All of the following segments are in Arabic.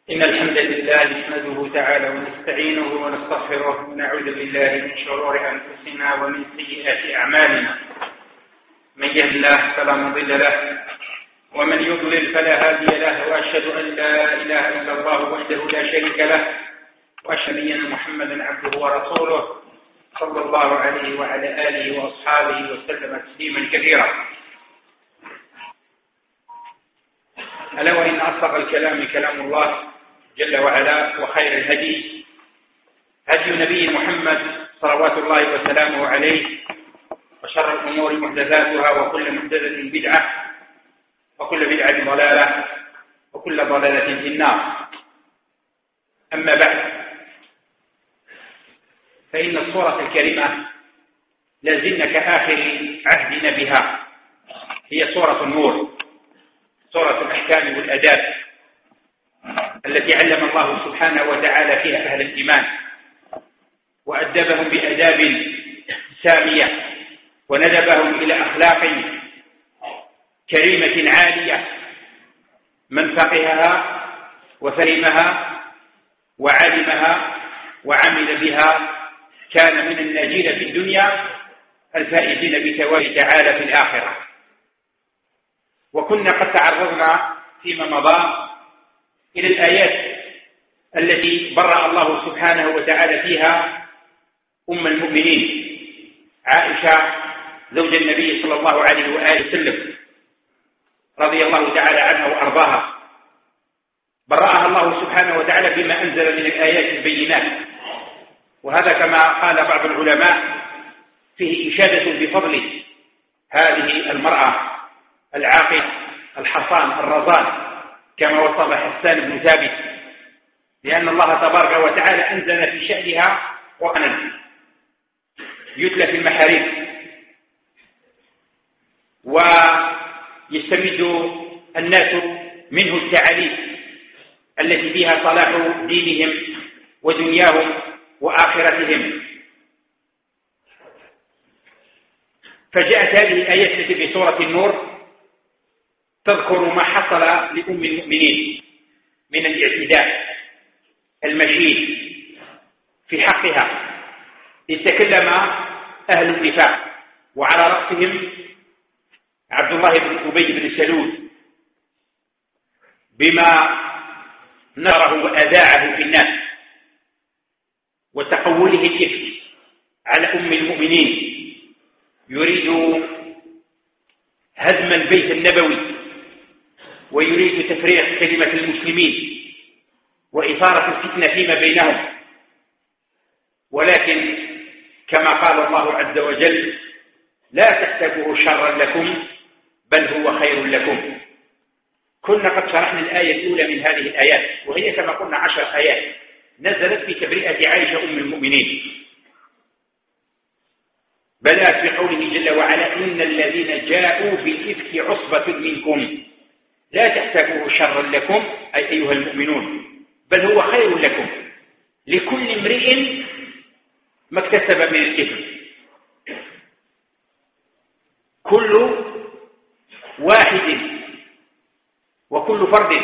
إن الحمد لله نحمده تعالى ونستعينه ونستغفره ونعوذ بالله من شرور أنفسنا ومن سيئات أعمالنا. من يهد الله فلا مضل له ومن يضلل فلا هادي له، وأشهد أن لا إله إلا الله وحده لا شريك له، وأشهد أن محمدا عبده ورسوله صلى الله عليه وعلى آله وأصحابه وسلم تسليما كثيرا. ألا وإن أصدق الكلام كلام الله جل وعلا، وخير الهدي هدي نبي محمد صلوات الله وسلامه عليه، وشر الأمور محدثاتها، وكل محدثة بدعة، وكل بدعة ضلالة، وكل ضلالة في النار. أما بعد، فإن السورة الكريمة لازلنا كآخر عهدنا بها، هي سورة النور، سورة الأحكام والأداب، التي علم الله سبحانه وتعالى فيها أهل الإيمان وأدبهم بأداب سامية، وندبهم إلى أخلاق كريمة عالية. من فقهها وفهمها وعلمها وعمل بها كان من الناجين في الدنيا الفائزين بثواب تعالى في الآخرة. وكنا قد تعرضنا فيما مضى إلى الآيات التي برأ الله سبحانه وتعالى فيها أم المؤمنين عائشة زوج النبي صلى الله عليه وآله وسلم رضي الله تعالى عنها وأرضاها. برأها الله سبحانه وتعالى بما أنزل من الآيات البينات، وهذا كما قال بعض العلماء فيه إشادة بفضل هذه المرأة العاقل الحصان الرزان، كما وصف حسان بن ثابت، لأن الله تبارك وتعالى أنزل في شأنها قرآنا يتلى في المحاريب، ويستمد الناس منه التعاليم التي فيها صلاح دينهم ودنياهم وآخرتهم. فجاءت هذه الآيات التي في سورة النور تذكر ما حصل لأم المؤمنين من الاعتداء المشين في حقها، إذ تكلم أهل النفاق، وعلى رأسهم عبد الله بن أبي بن سلول بما نره وأذاعه في الناس وتقوله الإفك على أم المؤمنين، يريد هدم البيت النبوي، ويريد تفريق كلمة المسلمين وإثارة الفتنة فيما بينهم. ولكن كما قال الله عز وجل: لا تحسبوه شرا لكم بل هو خير لكم. كنا قد شرحنا الآية الأولى من هذه الآيات، وهي كما قلنا 10 آيات نزلت في تبرئة عائشة أم المؤمنين، بدأت بقوله جل وعلا: إن الذين جاءوا بالإفك عصبة منكم لا تحسبوه شرا لكم أي أيها المؤمنون بل هو خير لكم، لكل امرئ ما اكتسب من الإثم. كل واحد وكل فرد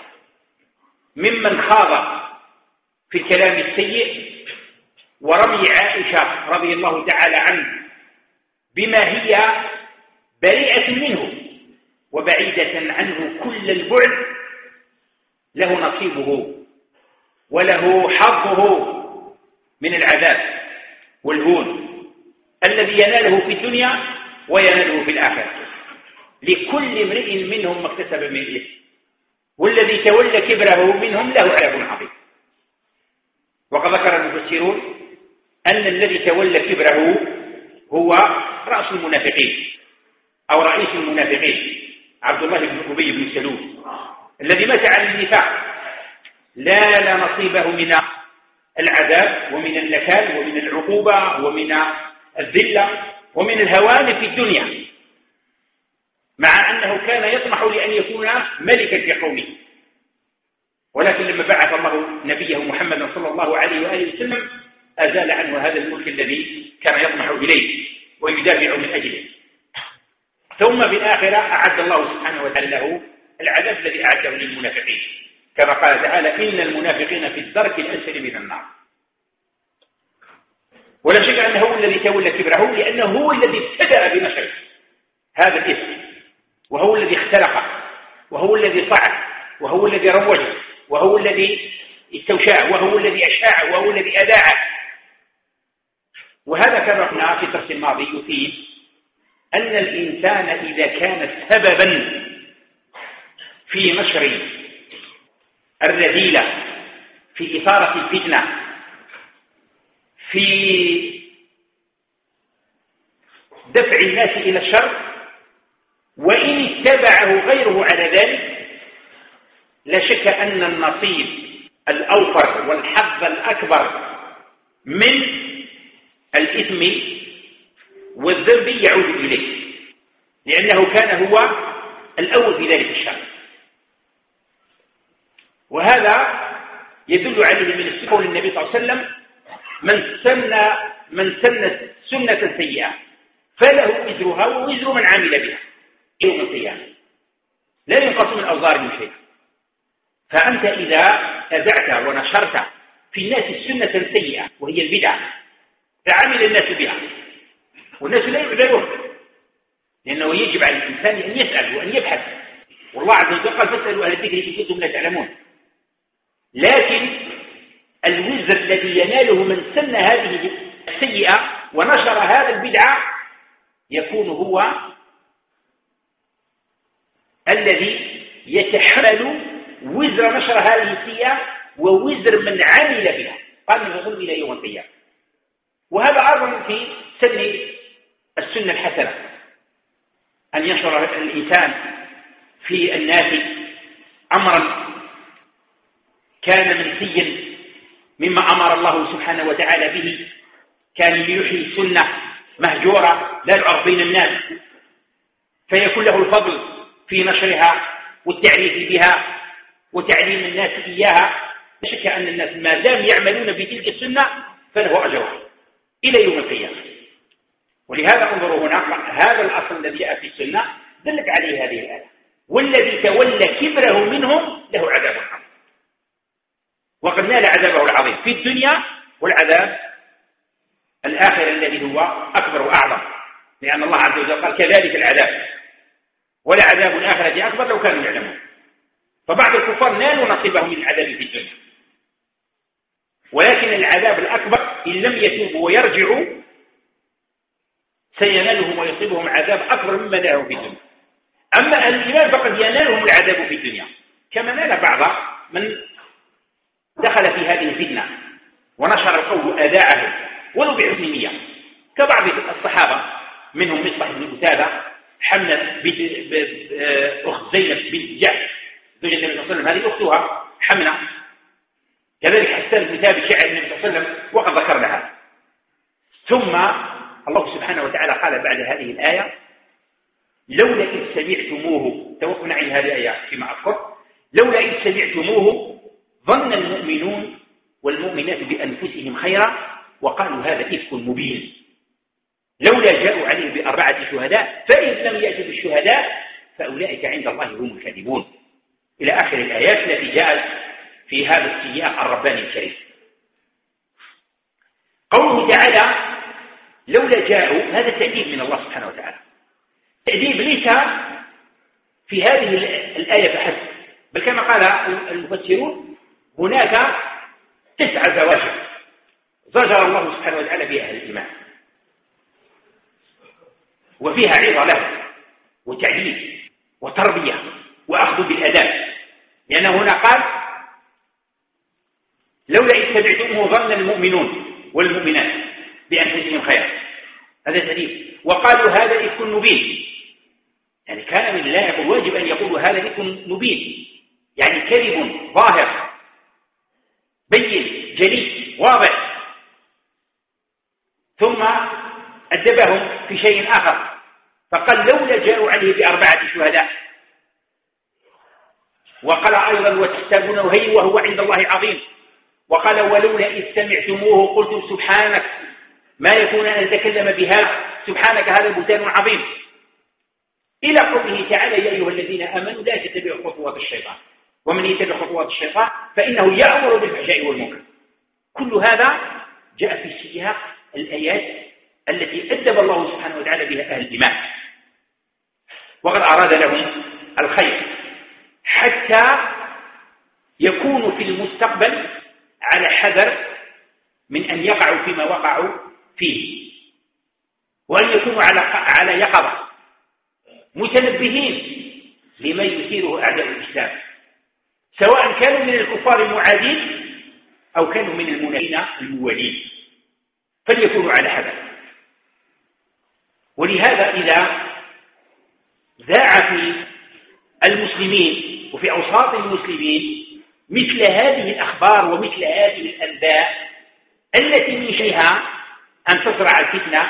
ممن خاض في الكلام السيء ورمي عائشة رضي الله تعالى عنه بما هي بريئة منه وبعيدة عنه كل البعد، له نصيبه وله حظه من العذاب والهون الذي يناله في الدنيا ويناله في الآخرة. لكل امرئ منهم ما اكتسب من الإثم، والذي تولى كبره منهم له عذاب عظيم. وقد ذكر المفسرون أن الذي تولى كبره هو رأس المنافقين أو رئيس المنافقين عبد الله بن أبي بن سلول، الذي مات على النفاق، لا نصيبه من العذاب ومن النكال ومن العقوبة ومن الذلة ومن الهوان في الدنيا، مع أنه كان يطمح لأن يكون ملكا في قومه. ولكن لما بعث الله نبيه محمد صلى الله عليه وآله وسلم أزال عنه هذا الملك الذي كان يطمح إليه ويدافع من أجله. ثم بالآخرة أعد الله سبحانه وتعالى له العذاب الذي أعده للمنافقين، كما قال تعالى إن المنافقين في الدرك الأسفل من النار. ولا شك أنه هو الذي تولى كبره، لأنه هو الذي ابتدأ بنشر هذا الإثم، وهو الذي اخترقه، وهو الذي صعد، وهو الذي روجه، وهو الذي استوشاه، وهو الذي أشاعه، وهو الذي أذاعه. وهذا كما قلنا في الدرس الماضي يفيد أن الإنسان إذا كان سببا في نشر الرذيلة، في إثارة الفتنة، في دفع الناس إلى الشر، وإن اتبعه غيره على ذلك، لا شك أن النصيب الأوفر والحظ الأكبر من الإثم والذنب يعود إليه، لأنه كان هو الأول في ذلك الشر. وهذا يدل عليه من السنة قول النبي صلى الله عليه وسلم من سن سنة سيئة فله وزرها ووزر من عمل بها يوم القيامة، لا ينقص من أوزار من شيء. فأنت إذا أذعت ونشرت في الناس السنة سيئة وهي البدعة فعمل الناس بها، والناس لا يعذرون، لأنه يجب على الإنسان أن يسأل وأن يبحث، والله عز وجل قال فاسألوا أهل الذكر إن كنتم لا تعلمون. لكن الوزر الذي يناله من سن هذه السيئة ونشر هذا البدعة يكون هو الذي يتحمل وزر نشر هذه السيئة ووزر من عمل بها، قال من يظل إلى يوم القيامة. وهذا أيضا في سن السنة الحسنة، أن ينشر الإنسان في الناس أمرا كان منسيا مما أمر الله سبحانه وتعالى به، كان ليحيي سنة مهجورة لا يعرف بين الناس، فيكون له الفضل في نشرها والتعريف بها وتعليم الناس إياها. لا شك أن الناس ما دام يعملون بتلك السنة فله أجرها إلى يوم القيامة. ولهذا انظروا هنا، هذا الأصل الذي جاء في السنة دلت عليه هذه الآية، والذي تولى كبره منهم له عذاب عظيم. وقد نال عذابه العظيم في الدنيا، والعذاب الآخر الذي هو أكبر وأعظم، لأن الله عز وجل قال كذلك العذاب ولا عذاب الآخرة أكبر لو كانوا يعلمون. فبعض الكفار نالوا نصيبهم من العذاب في الدنيا، ولكن العذاب الأكبر إن لم يتوبوا ويرجعوا سينالهم ويصيبهم عذاب أكبر مما نالهم في الدنيا. أما أهل الإيمان فقد ينالهم العذاب في الدنيا، كما نال بعض من دخل في هذه الفتنة ونشر القول وأذاعه ولو بحسن نية، كبعض الصحابة منهم مصطح بن قتادة، حمنة أخت زينب بنت جحش زوج النبي صلى الله عليه وسلم، هذه أختها حمنة، كذلك حسان بن ثابت شاعر النبي صلى الله عليه وسلم، وقد ذكرنا هذا. ثم الله سبحانه وتعالى قال بعد هذه الآية لولا إذ سمعتموه، توقفنا عن هذه الآية فيما أذكر، لولا إذ سمعتموه ظن المؤمنون والمؤمنات بأنفسهم خيرا وقالوا هذا إفك مبين لولا جاءوا عليه ب4 شهداء فإن لم يأتوا بالشهداء فأولئك عند الله هم الكاذبون، إلى آخر الآيات التي جاءت في هذا السياق الرباني الكريم. قوله تعالى لولا جاءوا، هذا تأديب من الله سبحانه وتعالى، تأديب ليس في هذه الآية فحسب، بل كما قال المفسرون هناك 9 زواجر زجر الله سبحانه وتعالى بها أهل الإيمان، وفيها عظة له وتعليم وتربية وأخذ بالأداب، لأنه هنا قال لولا إذ سمعتموه ظن المؤمنون والمؤمنات بأنفسهم خيرا، هذا تأديب. وقالوا هذا إفك مبين، يعني كان من الله يقول واجب أن يقولوا هذا إفك مبين، يعني كذب ظاهر بين جلي واضح. ثم أدبهم في شيء آخر فقال لولا جاءوا عليه ب4 شهداء، وقال أيضا وتحسبونه هين وهو عند الله عظيم، وقال ولولا إذ سمعتموه قلتم سبحانك ما يكون أن نتكلم بهذا سبحانك هذا بهتان عظيم، إلى قوله تعالى يا أيها الذين آمنوا لا تتبعوا خطوات الشيطان ومن يتبع خطوات الشيطان فإنه يأمر بالفحشاء والمنكر. كل هذا جاء في سياق الآيات التي أدب الله سبحانه وتعالى بها أهل الإيمان، وقد أراد لهم الخير حتى يكونوا في المستقبل على حذر من أن يقعوا فيما وقعوا فيه، وأن يكونوا على يقظة متنبهين لما يثيره أعداء الإسلام، سواء كانوا من الكفار المعادين أو كانوا من المنافقين الموالين، فليكونوا على حذر. ولهذا إذا ذاع في المسلمين وفي أوساط المسلمين مثل هذه الأخبار ومثل هذه الأنباء التي من شأنها أن تزرع الفتنة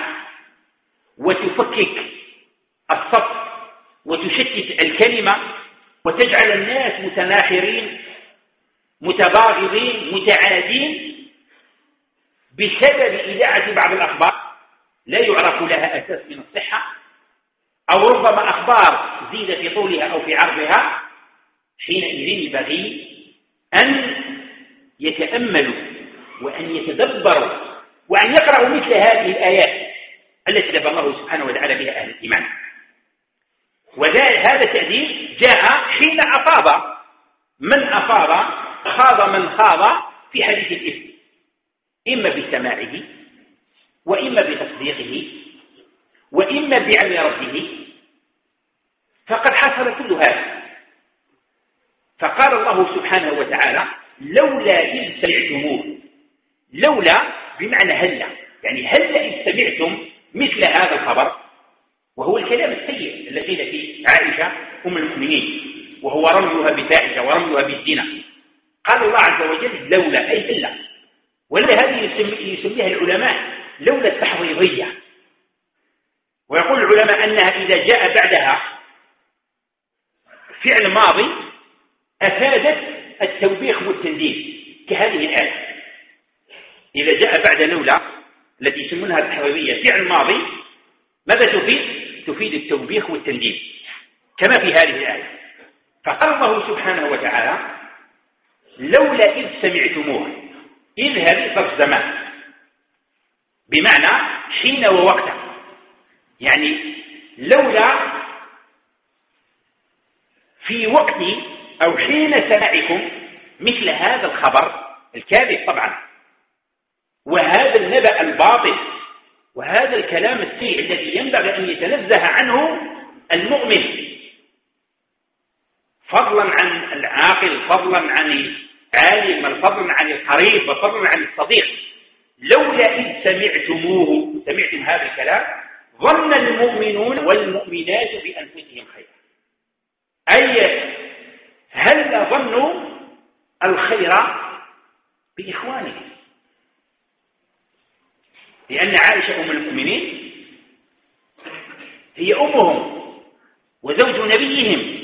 وتفكك الصف وتشتت الكلمة وتجعل الناس متناحرين متباغضين متعادين بسبب إذاعة بعض الأخبار لا يعرف لها أساس من الصحة، أو ربما أخبار زيد في طولها أو في عرضها، حينئذ ينبغي أن يتأملوا وأن يتدبروا وأن يقرأوا مثل هذه الآيات التي دب الله سبحانه وتعالى بها أهل الإيمان. وهذا التأديب جاء حين أفاض من أفاض، خاض من خاض في حديث الإفك، إما بسماعه وإما بتصديقه وإما بعلم ربه، فقد حصل كل هذا. فقال الله سبحانه وتعالى: لولا إذ سمعتموه. لولا بمعنى هلا، يعني هلا إذ سمعتم مثل هذا الخبر، وهو الكلام السيء الذي قيل في عائشة أم المؤمنين، وهو رميها بفاحشة ورميها بالزنا. قال الله عز وجل: لولا، أي إلا. ولا هذه يسميها العلماء لولا التحضيضية، ويقول العلماء أنها إذا جاء بعدها فعل ماضي أفادت التوبيخ والتنديد، كهذه الآية إذا جاء بعد لولا التي يسمونها التحضيضية فعل ماضي، ماذا تفيد؟ تفيد التوبيخ والتنديد كما في هذه الآية. فقال الله سبحانه وتعالى: لولا إذ سمعتموه. إذ هذه ظرف زمان بمعنى حين ووقت، يعني لولا في وقت أو حين سماعكم مثل هذا الخبر الكاذب طبعا، وهذا النبأ الباطل، وهذا الكلام السيء الذي ينبغي أن يتنزه عنه المؤمن، فضلا عن العاقل، فضلا عن العالم، فضلا عن القريب، وفضلا عن الصديق. لولا إذ سمعتموه، سمعتم هذا الكلام، ظن المؤمنون والمؤمنات بأنفسهم خيرا، أي هل ظنوا الخير بإخوانهم، لأن عائشة أم المؤمنين هي أمهم وزوج نبيهم،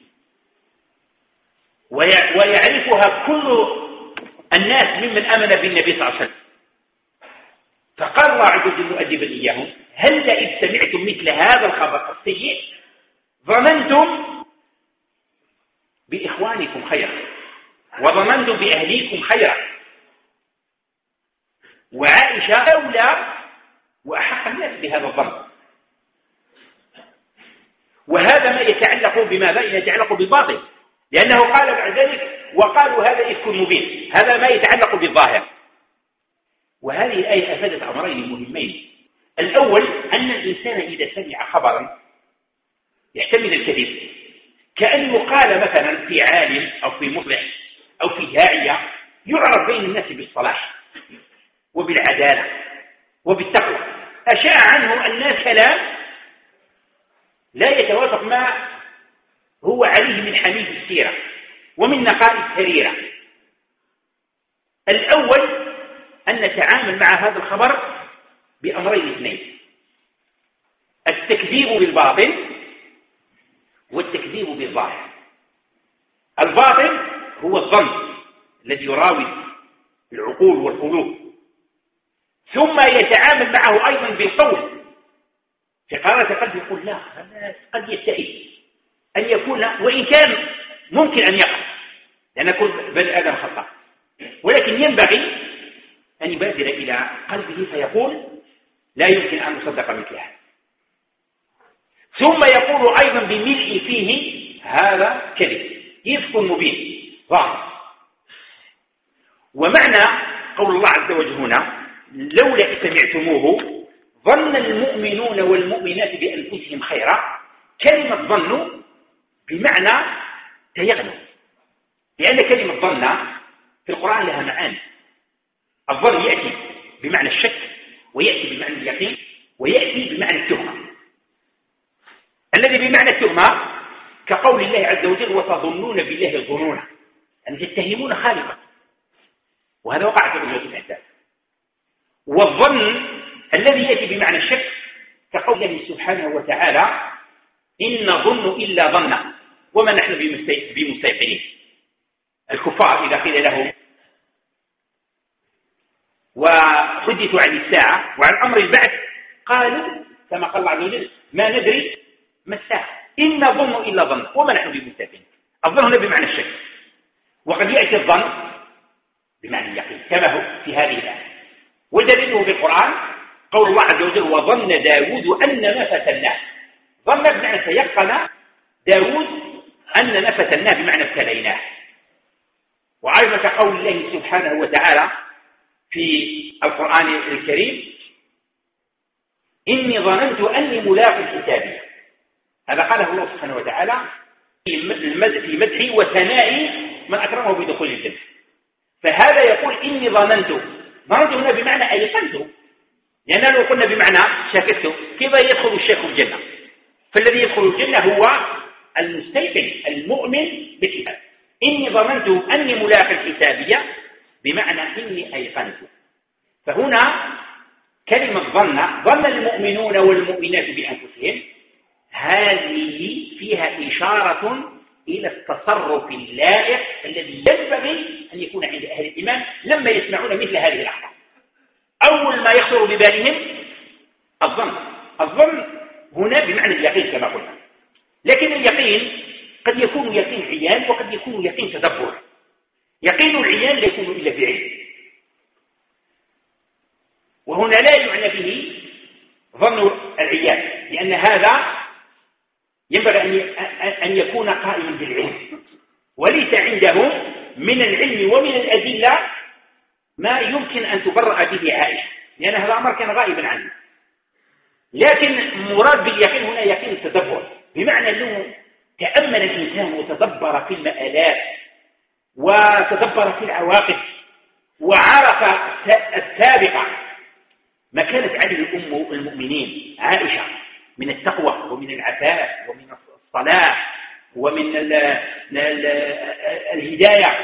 ويعرفها كل الناس ممن آمن بالنبي صلى الله عليه وسلم. فقال الله عز وجل مؤدبا إياهم: هل إذ سمعتم مثل هذا الخبر السيء ظننتم بإخوانكم خيرا وظننتم بأهليكم خيرا. وعائشة أولى وأحق الناس بهذا الظن، وهذا ما يتعلق بماذا؟ يتعلق بالباطل، لأنه قال بعد ذلك: وقالوا هذا إفك مبين. هذا ما يتعلق بالظاهر. وهذه الآية أفادت أمرين مهمين. الأول أن الإنسان إذا سمع خبرا يحتمل الكذب، كأن يقال مثلا في عالم أو في مصلح أو في داعية يعرف بين الناس بالصلاح وبالعدالة وبالتقوى، أشاع عنه الناس كلام لا يتوافق ما هو عليه من حميد السيرة ومن نقائص سريرة. الأول أن نتعامل مع هذا الخبر بأمرين اثنين: التكذيب بالباطل والتكذيب بالظاهر. الباطل هو الظن الذي يراود العقول والقلوب، ثم يتعامل معه أيضا بالقول. في قرارة قد يقول لا، هذا قد يستحيل أن يكون، وإن كان ممكن أن يقع، لأن كل بني آدم خطأ، ولكن ينبغي أن يبادر إلى قلبه فيقول لا يمكن أن أصدق مثل هذا، ثم يقول أيضا بملء فيه هذا كذب، إفك مبين ظاهر. ومعنى قول الله عز وجل هنا لولا إذ سمعتموه ظن المؤمنون والمؤمنات بأنفسهم خيرا، كلمة ظن بمعنى تيقنوا، لأن كلمة ظن في القرآن لها معاني. الظن يأتي بمعنى الشك، ويأتي بمعنى اليقين، ويأتي بمعنى التهمة. الذي بمعنى التهمة كقول الله عز وجل وتظنون بالله الظنون، أن تتهمون خالقا، وهذا وقع في غزوة الأحزاب. والظن الذي يأتي بمعنى الشك كقول الله سبحانه وتعالى إن نظن إلا ظنا وما نحن بمستيقنين. الكفار إذا قيل لهم وحدثوا عن الساعة وعن أمر البعث قالوا كما قال الله عز وجل ما ندري ما الساعة إن نظن إلا ظنا وما نحن بمستيقنين. الظن هنا بمعنى الشك، وقد يأتي الظن بمعنى اليقين كما هو في هذه الآية. ودليله بالقرآن قول الله عز وجل وظن داود أنما فتناه. ظن بمعنى تيقن داود أننا فتناه بمعنى ابتليناه. وأيضا كقول الله سبحانه وتعالى في القرآن الكريم إني ظننت أني ملاق حسابي. هذا قاله الله سبحانه وتعالى في مدحه وثنائه من أكرمه بدخول الجنة. فهذا يقول إني ظننت هنا بمعنى أيقنت، لأننا لو قلنا بمعنى شككت كيف يدخل الشيخ الجنة؟ فالذي يدخل الجنة هو المستيقن المؤمن بالحساب. إني ظننت أني ملاق حسابية بمعنى إني أيقنت. فهنا كلمة ظن المؤمنون والمؤمنات بأنفسهم هذه فيها إشارة إلى التصرف اللائق الذي ينبغي أن يكون عند أهل الإيمان لما يسمعون مثل هذه الأخبار. أول ما يخطر ببالهم الظن هنا بمعنى اليقين كما قلنا، لكن اليقين قد يكون يقين عيان وقد يكون يقين تدبر. يقين العيان لا يكون إلا بعلم، وهنا لا يعنى به ظن العيان، لأن هذا ينبغي أن يكون قائما بالعلم، وليس عنده من العلم ومن الأدلة ما يمكن أن تبرأ به عائشة، لأن هذا أمر كان غائبا عنه. لكن مراد باليقين هنا يقين التدبر، بمعنى أنه تأمل الإنسان وتدبر في المآلات وتدبر في العواقب وعرف السابقة ما كانت عليه أم المؤمنين عائشة من التقوى ومن العفاف ومن الصلاة ومن الهداية.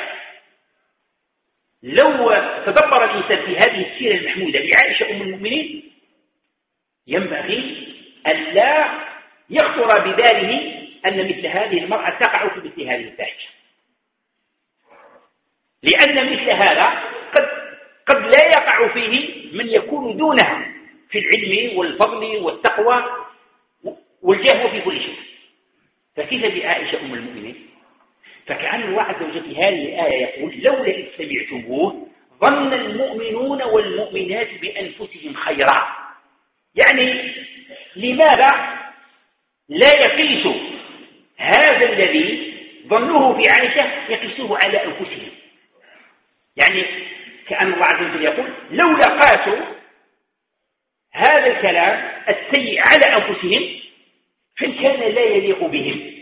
لو تدبر الإنسان في هذه السيرة المحمودة لعائشة أم المؤمنين ينبغي أن لا يخطر بباله أن مثل هذه المرأة تقع في مثل هذه الفاحشة، لأن مثل هذا قد لا يقع فيه من يكون دونها في العلم والفضل والتقوى والجهو في كل شيء. فكيف بعائشة أم المؤمنين؟ فكأن الله عز وجل في هذه الآية يقول لولا إذ سمعتموه ظن المؤمنون والمؤمنات بأنفسهم خيرا. يعني لماذا لا يقيس هذا الذي ظنوه في عائشة يقيسوه على أنفسهم؟ يعني كأن الله عز وجل يقول لولا قاسوا هذا الكلام السيء على أنفسهم فإن كان لا يليق بهم.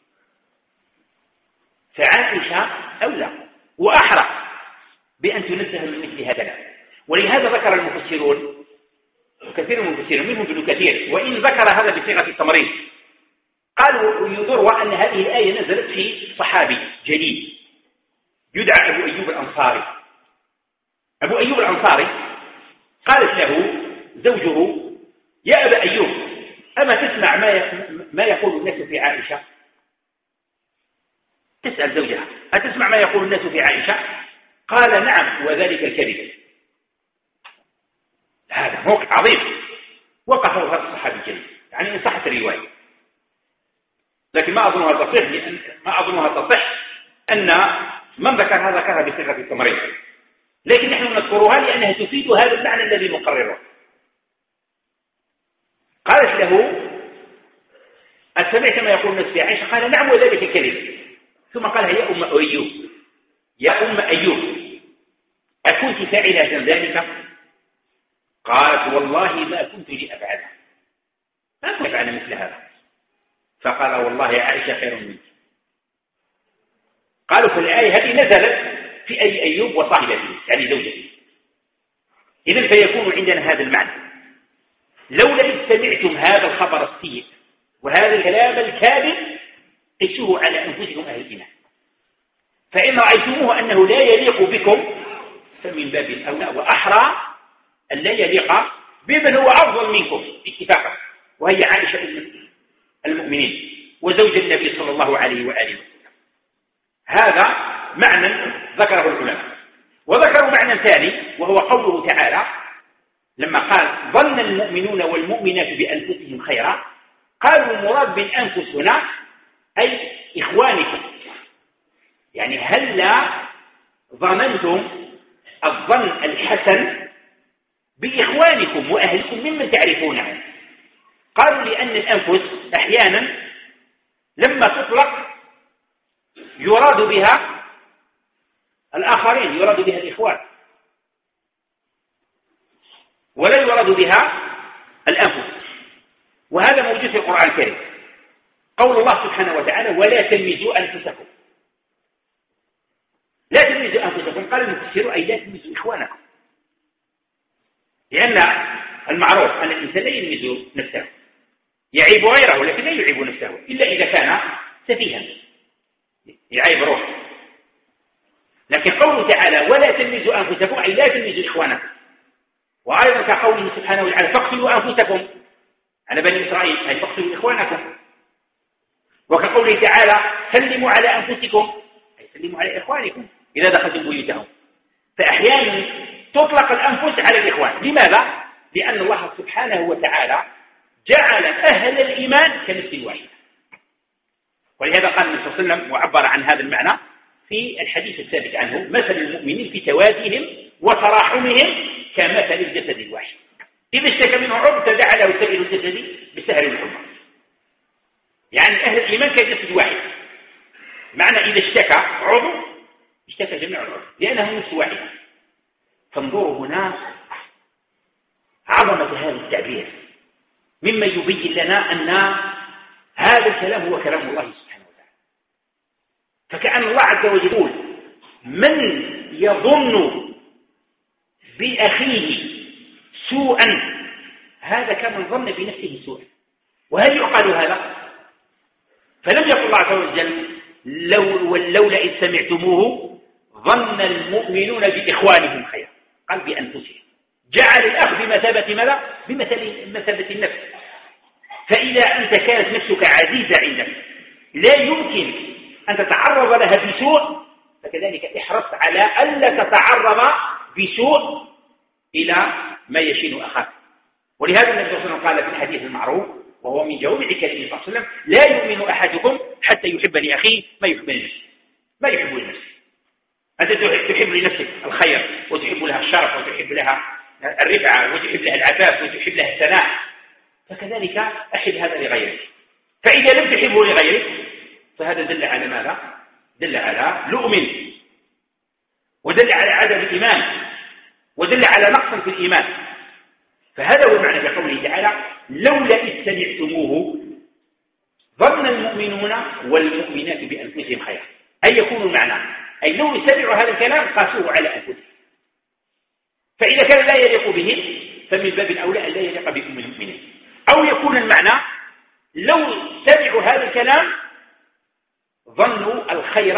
فعائشة أولى وأحرى بأن تنزه من مثل هذا الكلام. ولهذا ذكر المفسرون كثير من المفسرين منهم ابن كثير وإن ذكر هذا بصيغة التمريض قالوا يذر أن هذه الآية نزلت في صحابي جليل يدعى أبو أيوب الأنصاري. أبو أيوب الأنصاري قالت له زوجه يا أبا أيوب أما تسمع ما يقول الناس في عائشة؟ تسأل زوجها أتسمع ما يقول الناس في عائشة؟ قال نعم وذلك الكذب. هذا موقف عظيم وقفه هذا الصحابي الجليل، يعني إن صحت الرواية، لكن ما أظنها تصح أن من ذكرها بصيغة التمريض، لكن نحن نذكرها لأنها تفيد هذا المعنى الذي نقرره. قالت له: أسمعت ما يقول نفسي عائشة؟ قال: نعم وذلك كذب. ثم قالها: يا أم أيوب، يا أم أيوب، أكنت فاعلة ذلك؟ قالت: والله ما كنت لأفعله، ما كنت أفعل مثل هذا. فقال: والله يا عائشة خير منك. قالوا: في الآية هذه نزلت في أي أيوب وصاحبته، يعني زوجته. إذن فيكون عندنا هذا المعنى: لولا إذ سمعتم هذا الخبر السيء وهذا الكلام الكاذب قسوه على أنفسكم أهل الإيمان، فإن رأيتموه أنه لا يليق بكم فمن باب الأولى وأحرى أن لا يليق بمن هو أفضل منكم اتفاقا، وهي عائشة المؤمنين وزوج النبي صلى الله عليه وآله وسلم. هذا معنى ذكره العلماء. وذكروا معنى ثاني وهو قوله تعالى لما قال: ظن المؤمنون والمؤمنات بأنفسهم خيرا، قالوا المراد بالأنفس هنا أي إخوانكم، يعني هل ظننتم الظن الحسن بإخوانكم وأهلكم ممن تعرفونهم؟ قالوا لأن الأنفس أحيانا لما تطلق يراد بها الآخرين، يراد بها الإخوان، ولا يراد بها الأنفس. وهذا موجود في القرآن الكريم، قول الله سبحانه وتعالى: ولا تلمزوا أنفسكم. لا تلمزوا أنفسكم، قال المفسرون: أي لا تلمزوا إخوانكم، لأن المعروف أن الإنسان لا يلمز نفسه، يعيب غيره ولكن لا يعيب نفسه إلا إذا كان سفيها يعيب روحه. لكن قوله تعالى: ولا تلمزوا أنفسكم، أي لا تلمزوا إخوانكم. وأيضا كقوله سبحانه وتعالى: فاقتلوا أنفسكم على بني إسرائيل، أي فاقتلوا إخوانكم. وكقوله تعالى: سلموا على أنفسكم، أي سلموا على إخوانكم إذا دخلتم بيوتهم. فأحيانا تطلق الأنفس على الإخوان. لماذا؟ لأن الله سبحانه وتعالى جعل أهل الإيمان كنفس واحدة، ولهذا قال النبي صلى الله عليه وسلم وعبر عن هذا المعنى في الحديث الثابت عنه: مثل المؤمنين في توادهم وتراحمهم كمثل الجسد الواحد، إذا اشتكى منه عضو تداعى له سائر الجسد بالسهر والحمى. يعني أهل الإيمان كجسد واحد، معنى إذا اشتكى عضو اشتكى جميع العضو لأنهم نفس واحد. فانظروا هنا عظمة هذا التعبير مما يبين لنا أن هذا الكلام هو كلام الله سبحانه وتعالى. فكأن الله عز وجل يقول: من يظن بأخيه سوءا هذا كمن ظن بنفسه سوءا. وهل يعقل هذا؟ فلم يقل الله عز وجل: لولا إذ سمعتموه ظن المؤمنون بإخوانهم خيرا، قال بأنفسهم. جعل الأخذ بمثابة ماذا؟ بمثابة النفس. فإذا أنت كانت نفسك عزيزة عندك لا يمكن أن تتعرض لها بسوء، فكذلك احرص على ألا تتعرض بسوء إلى ما يشين أخاك. ولهذا النبي صلى الله عليه وسلم قال في الحديث المعروف وهو من جوامع كلمه صلى الله عليه وسلم: لا يؤمن أحدكم حتى يحب لأخيه ما يحب لنفسه. ما يحب لنفسه. أنت تحب لنفسك الخير وتحب لها الشرف وتحب لها الرفعة وتحب لها العفاف وتحب لها الثناء، فكذلك أحب هذا لغيرك. فإذا لم تحبه لغيرك فهذا دل على ماذا؟ دل على لؤم، ودل على عدم الإيمان، ودل على نقص في الإيمان. فهذا هو المعنى بقوله تعالى: لولا إذ سمعتموه ظن المؤمنون والمؤمنات بأنفسهم خيرا. أي يكون المعنى أي لو سمعوا هذا الكلام قاسوه على أنفسهم، فإذا كان لا يليق به فمن باب الأولى أن لا يليق بكم المؤمنين. أو يكون المعنى لو سمعوا هذا الكلام ظنوا الخير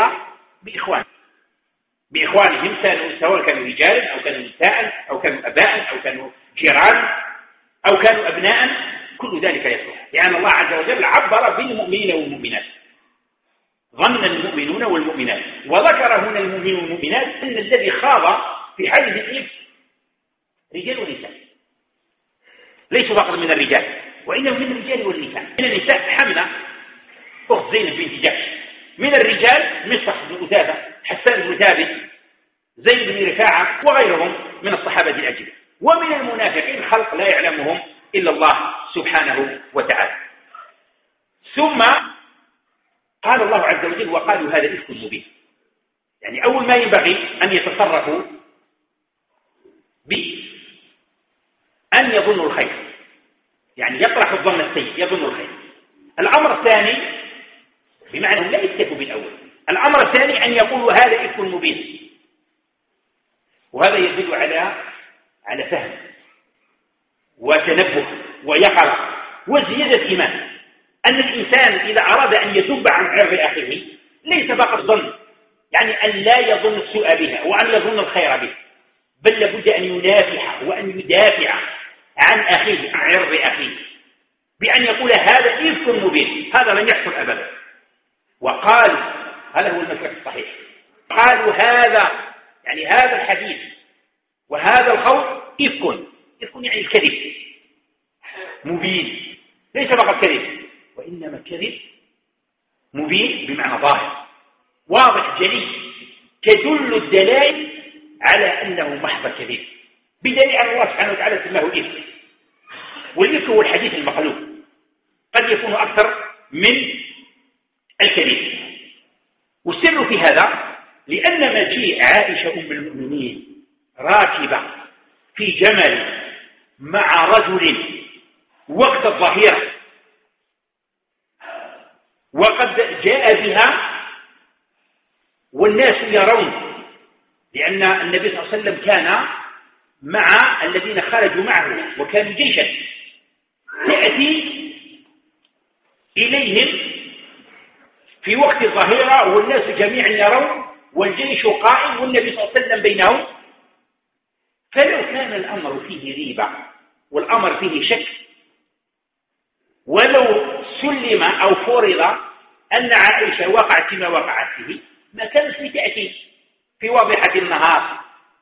بإخوانهم سواء كانوا رجالا أو كانوا نساء أو كانوا أباء أو كانوا جيران أو كانوا أبناء، كل ذلك يصلح، لأن الله عز وجل عبر بالمؤمنين والمؤمنات. ظن المؤمنون والمؤمنات، وذكر هنا المؤمنين والمؤمنات أن الذي خاض في حديث الإفك رجال ونساء، ليسوا فقط من الرجال وإنما من الرجال والنساء. من النساء حملة أخت زينب بنت جحش، من الرجال مصطح بن أثاثة حسان بن ثابت، زيد بن رفاعة، وغيرهم من الصحابة الأجل. ومن المنافقين خلق لا يعلمهم إلا الله سبحانه وتعالى. ثم قال الله عز وجل: وقالوا هذا إفك مبين. يعني أول ما ينبغي أن يتصرفوا بأن يظنوا الخير، يعني يطرح الظن السيء، يظن الخير. الأمر الثاني بمعنى لا يكتفوا بالأول. الأمر الثاني أن يقولوا هذا إفك مبين، وهذا يدل على فهم وتنبه ويقظة وزيادة إيمان، أن الإنسان إذا أراد أن يذب عن عرض أخيه ليس فقط ظن، يعني أن لا يظن السوء بها وأن يظن الخير به، بل لابد أن ينافح وأن يدافع عن أخيه، عن عرض أخيه، بأن يقول هذا إفك مبين. هذا لن يحصل أبدا. وقالوا، هذا هو المسلك الصحيح، قالوا هذا يعني هذا الحديث وهذا الخوف إفك يعني الكذب مبين، ليس فقط كذب وإنما كذب مبين بمعنى ظاهر واضح جلي، تدل الدلائل على أنه محض كذب، بدليل أن الله سبحانه وتعالى سماه إفك. والإفك هو الحديث المقلوب، قد يكون أكثر من الكذب. والسر في هذا لأن مجيء عائشة أم المؤمنين راكبة في جمل مع رجل وقت الظهيرة، وقد جاء بها والناس يرون، لأن النبي صلى الله عليه وسلم كان مع الذين خرجوا معه وكانوا جيشا، تأتي إليهم في وقت الظهيرة والناس جميعا يرون والجيش قائم والنبي صلى الله عليه وسلم بينهم. فلو كان الأمر فيه ريبة والأمر فيه شك، ولو سلم أو فرض أن عائشة وقعت فيما وقعت فيه، ما كانت لتأتي في واضحة النهار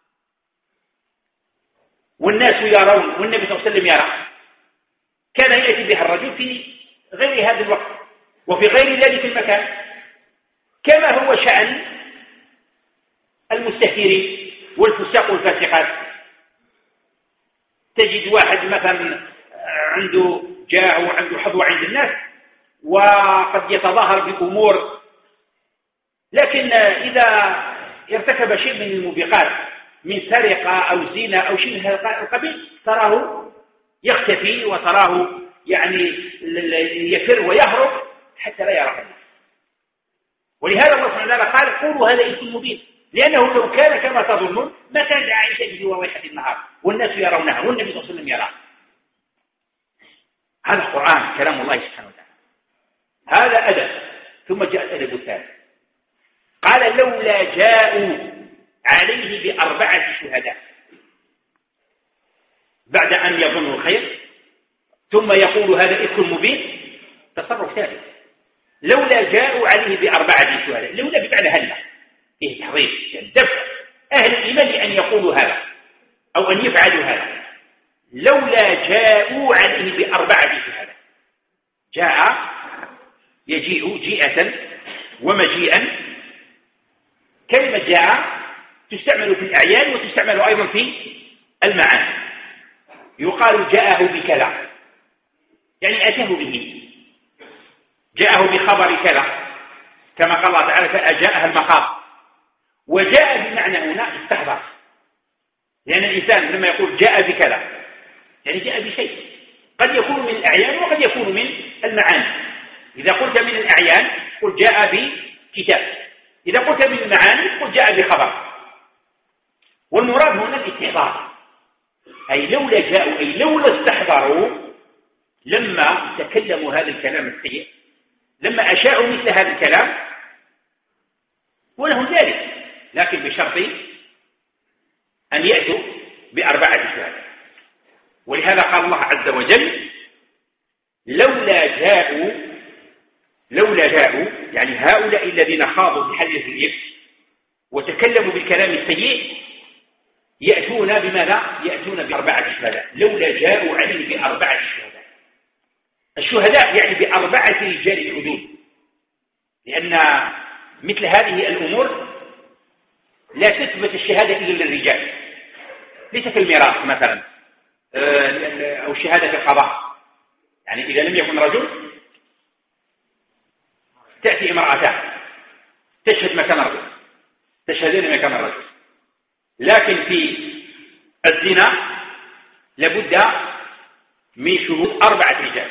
والناس يرون والنبي صلى الله عليه وسلم يرى. كان يأتي بها الرجل في غير هذا الوقت وفي غير ذلك المكان، كما هو شأن المستهترين والفساق والفاسقات. تجد واحد مثلا عنده جاه وعنده حظوة عند الناس وقد يتظاهر بأمور، لكن إذا ارتكب شيء من الموبقات من سرقة أو زنا أو شيء من هذا القبيل تراه يختفي وتراه يعني يفر ويهرب حتى لا يرى الناس. ولهذا الله سبحانه وتعالى قال: قولوا هذا إفك مبين، لأنه لو كان كما تظنون ما كانت عائشة في واضحة النهار والناس يرونها والنبي صلى الله عليه وسلم يراها. هذا القرآن كلام الله سبحانه وتعالى، هذا أدب. ثم جاء الأدب الثالث، قال: لولا جاءوا عليه ب4 شهداء. بعد أن يظنوا الخير ثم يقول هذا إفك مبين، تصرف ثالث، لولا جاءوا عليه ب4 شهداء. لولا بمعنى هلا، فيه تحضير، يعني دفع أهل الإيمان لأن يقولوا هذا أو أن يفعلوا هذا. لولا جاءوا عليه ب4 شهداء. جاء يجيء جيئة ومجيئا. كلمة جاء تستعمل في الأعيان وتستعمل أيضا في المعاني. يقال جاءه بكذا، يعني أتاه به، جاءه بخبر كذا، كما قال الله تعالى: فأجاءها المخاض. وجاء بمعنى هنا استحضر، لأن الإنسان لما يقول جاء بكذا يعني جاء بشيء، قد يكون من الأعيان وقد يكون من المعاني. إذا قلت من الأعيان قل جاء بكتاب، إذا قلت من المعاني قل جاء بخبر. والمراد هنا الاستحضار، أي لولا جاءوا أي لولا استحضروا لما تكلموا هذا الكلام السيء، لما أشاءوا مثل هذا الكلام ولهم ذلك، لكن بشرط أن يأتوا ب4 شهداء. ولهذا قال الله عز وجل: لولا جاءوا يعني هؤلاء الذين خاضوا بحديث الإفك وتكلموا بالكلام السيء يأتون بماذا؟ يأتون ب4 شهداء. لولا جاءوا عليه ب4 شهداء. الشهداء يعني ب4 رجال عدول، لأن مثل هذه الأمور لا تثبت الشهادة إلا للرجال، ليس في الميراث مثلا أو الشهادة في القضاء. يعني إذا لم يكن رجل تأتي امرأتان تشهد مكان الرجل، تشهدين مكان الرجل. لكن في الزنا لابد من شهود 4 رجال،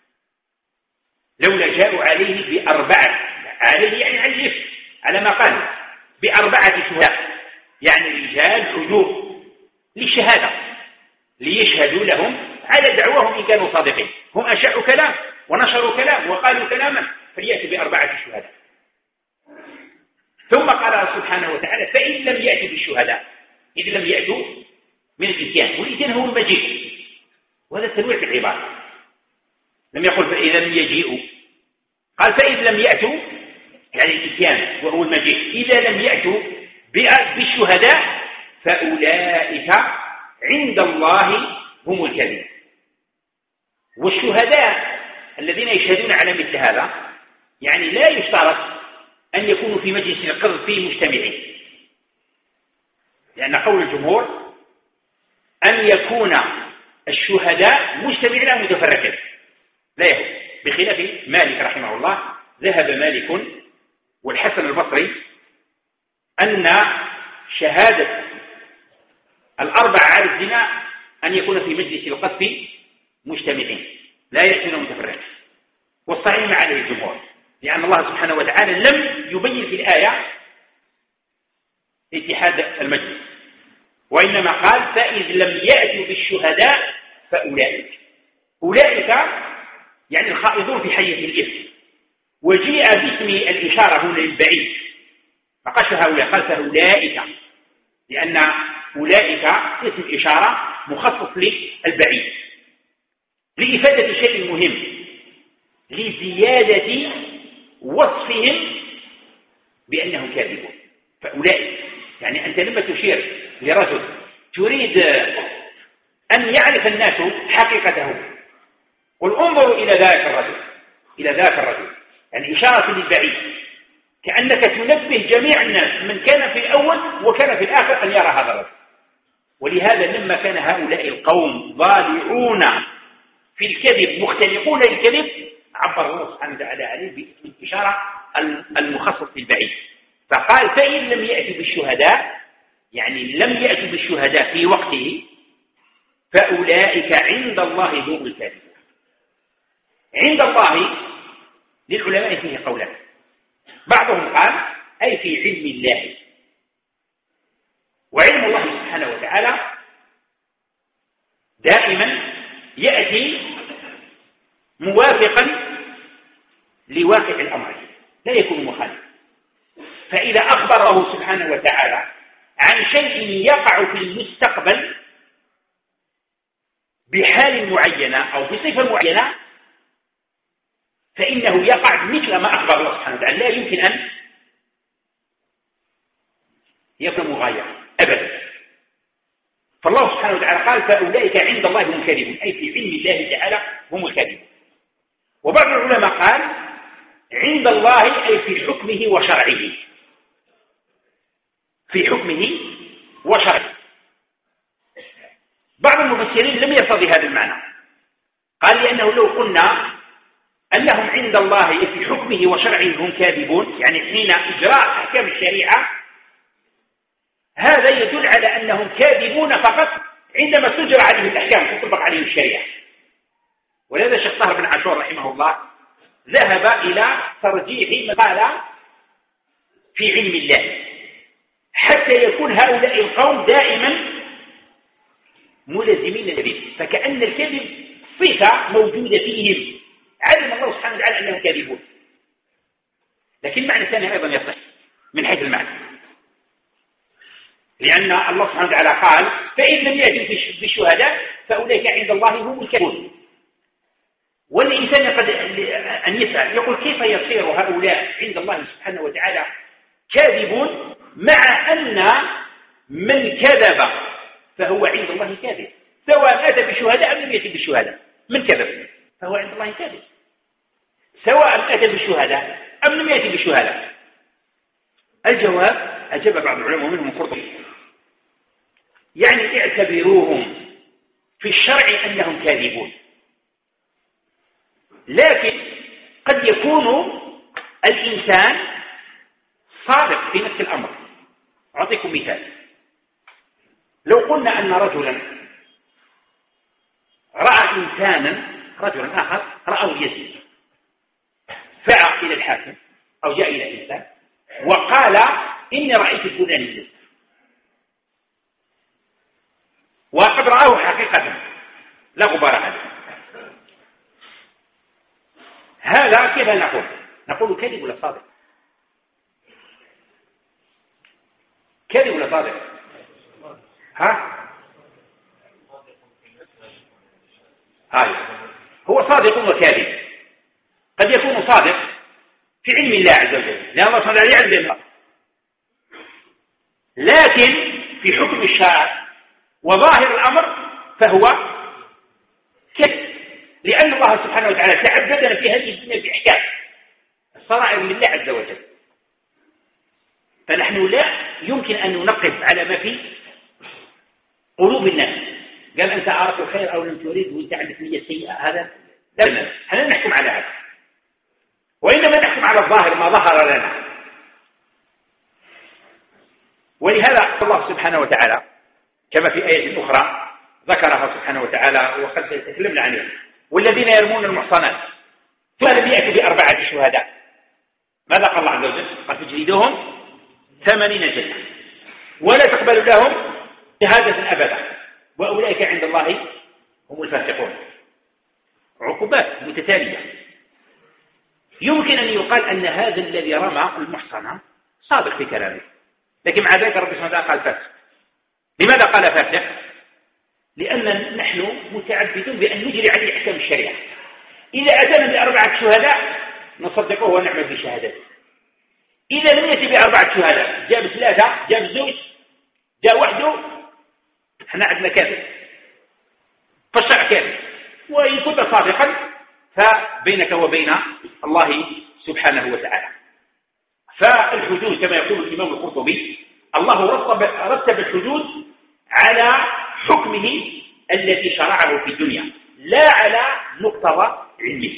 لولا جاءوا عليه ب4، عليه يعني على الإثم على ما قال، ب4 شهداء، يعني رجال عدول للشهادة ليشهدوا لهم على دعواهم إن كانوا صادقين. هم أشاعوا كلام ونشروا كلام وقالوا كلاما، فليأتوا ب4 شهداء. ثم قال سبحانه وتعالى فإن لم يأتوا بالشهداء، إذ لم يأتوا من الإتيان، والإتيان هو المجيء، وهذا التنويع في العبارة. لم يقل فإذا لم يجيئوا، قال فإذ لم يأتوا يعني الإتيان وهو المجيء. إذا لم يأتوا بالشهداء فأولئك عند الله هم الكاذبون. والشهداء الذين يشهدون على مثل هذا يعني لا يشترط أن يكونوا في مجلس القرض فيه مجتمعين، لأن قول الجمهور أن يكون الشهداء مجتمعين أو متفرقين لا يهم، بخلاف مالك رحمه الله. ذهب مالك والحسن البصري أن شهادة 4 على الزنا أن يكون في مجلس القذف مجتمعين لا يكونوا متفرقين، والصحيح ما عليه الجمهور، لأن الله سبحانه وتعالى لم يبين في الآية اتحاد المجلس، وإنما قال فإذ لم يأتوا بالشهداء أولئك يعني الخائضون في حيز الإثم. وجيء باسم الإشارة هنا للبعيد، فقش هؤلاء قال فأولئك، لأن أولئك اسم الإشارة مخصص للبعيد لإفادة شيء مهم، لزيادة وصفهم بأنهم كاذبون. فأولئك يعني أنت لما تشير لرجل تريد أن يعرف الناس حقيقته، قل انظروا إلى ذاك الرجل، يعني إشارة للبعيد، كأنك تنبه جميع الناس من كان في الأول وكان في الآخر أن يرى هذا الرجل. ولهذا لما كان هؤلاء القوم ضالعون في الكذب مختلقون للكذب، عبر الله سبحانه وتعالى عليه باسم الإشارة المخصص للبعيد، فقال فإن لم يأتوا بالشهداء، يعني لم يأتوا بالشهداء في وقته، فأولئك عند الله هم الكاذبون. عند الله للعلماء فيه قولان، بعضهم قال أي في علم الله، وعلم الله سبحانه وتعالى دائما يأتي موافقا لواقع الأمر لا يكون مخالفا. فإذا أخبر الله سبحانه وتعالى عن شيء يقع في المستقبل بحال معينة أو بصفة معينة، فإنه يقع مثل ما أخبر الله سبحانه وتعالى، لا يمكن أن يكون مغايرا أبدا. فالله سبحانه وتعالى قال فأولئك عند الله هم الكاذبون، أي في علم الله تعالى هم الكاذبون. وبعض العلماء قال عند الله أي في حكمه وشرعه، في حكمه وشرعه. بعض المفسرين لم يرتضي هذا المعنى، قال لأنه لو قلنا أنهم عند الله في حكمه وشرعه هم كاذبون، يعني حين إجراء أحكام الشريعة، هذا يدل على أنهم كاذبون فقط عندما تجرى عليهم الأحكام تطبق عليهم الشريعة. ولهذا الشيخ طاهر بن عاشور رحمه الله ذهب إلى ترجيح ما قال في علم الله، حتى يكون هؤلاء القوم دائما ملازمين للكذب، فكأن الكذب صفة موجودة فيهم، علم الله سبحانه وتعالى أنهم كاذبون. لكن معنى ثاني أيضا يصح من حيث المعنى، لأن الله سبحانه وتعالى قال فإن لم يأتوا بالشهداء فأولئك عند الله هم الكاذبون. والإنسان قد أن يسأل يقول كيف يصير هؤلاء عند الله سبحانه وتعالى كاذبون مع أن من كذب فهو عند الله كاذب، سواء أتى بالشهداء أم لم يأتي بالشهداء، من كذب فهو عند الله كاذب، سواء أتى بالشهداء أم لم يأتي بالشهداء. الجواب أجاب بعض العلماء منهم القرطبي يعني اعتبروهم في الشرع أنهم كاذبون، لكن قد يكون الإنسان صادق في نفس الأمر. أعطيكم مثال. لو قلنا أن رجلا رأى رجلا آخر رأى يزني، فعق إلى الحاكم أو جاء إلى الإنسان وقال إني رأيت فلان يزني، وقد رآه حقيقة لا غبار عليه، هذا كيف نقول كذب ولا صادق؟ كذب ولا صادق؟ هو صادق وكاذب. قد يكون صادق في علم الله عز وجل لأن الله سبحانه وتعالى يعلم، لكن في حكم الشرع وظاهر الأمر فهو كذب، لأن الله سبحانه وتعالى تعبدنا في هذه الدنيا بإحكام الصرائر لله عز وجل، فنحن لا يمكن أن ننقب على ما في قلوب الناس. قال أنت أردت الخير أو لم تريد وأنت عندك نية سيئة، هذا لا نحن نحكم على هذا، وإنما نحكم على الظاهر ما ظهر لنا. ولهذا الله سبحانه وتعالى كما في آية أخرى ذكرها سبحانه وتعالى وقد تكلمنا عنها: والذين يرمون المحصنات ثم لم يأتوا ب4 شهداء ماذا قال الله عز وجل؟ قال فاجلدوهم 80 جلدة ولا تقبل لهم شهادة أبدا وأولئك عند الله هم الفاسقون. عقوبات متتالية. يمكن أن يقال أن هذا الذي رمى المحصنة صادق في كلامه، لكن مع ذلك رب سبحانه وتعالى قال فاسق. لماذا قال فاسق؟ لأن نحن متعبدون بأن نجري عليه أحكام الشريعة. إذا أتانا ب4 شهداء نصدقه ونعمل بشهادته، إذا لم يأتي ب4 شهداء جاب 3 جاب 2 جاء وحده، احنا عندنا كاذب، فالشرع كاذب. وإن كنت صادقا فبينك وبين الله سبحانه وتعالى. فالحدود كما يقول الإمام القرطبي الله رتب الحدود على حكمه الذي شرعه في الدنيا لا على مقتضى علمه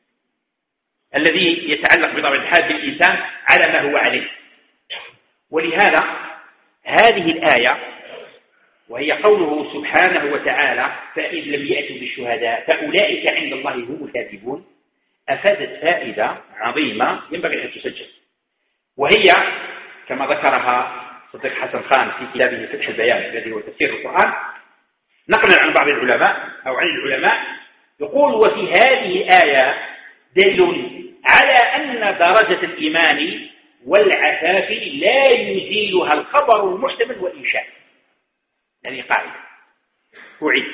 الذي يتعلق بطبيعة الحال بالإنسان على ما هو عليه. ولهذا هذه الآية وهي قوله سبحانه وتعالى فإذ لم يأتوا بالشهداء فأولئك عند الله هم الكاذبون أفادت فائدة عظيمة ينبغي أن تسجل، وهي كما ذكرها صديق حسن خان في كتابه فتح البيان الذي هو تفسير القرآن نقلا عن بعض العلماء أو عن العلماء، يقول وفي هذه الآية دليل على أن درجة الإيمان والعفاف لا يزيلها الخبر المحتمل والإنشاء. هذه قاعدة أعيد: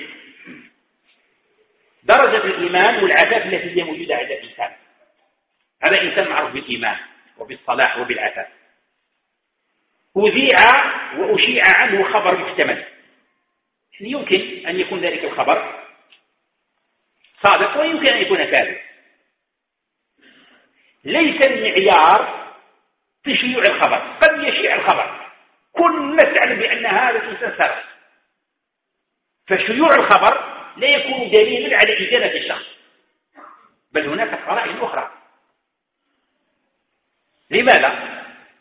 درجة الإيمان والعفاف التي هي موجودة عند الإنسان، هذا إنسان معروف بالإيمان وبالصلاح وبالعفاف، أذيع وأشيع عنه خبر محتمل، يمكن أن يكون ذلك الخبر صادق ويمكن أن يكون كاذب. ليس المعيار تشييع الخبر، قد يشيع الخبر كل الناس تعلم بأن هذا الإنسان سرق، فشيوع الخبر لا يكون دليلا على إدانة الشخص، بل هناك قرائن أخرى. لماذا؟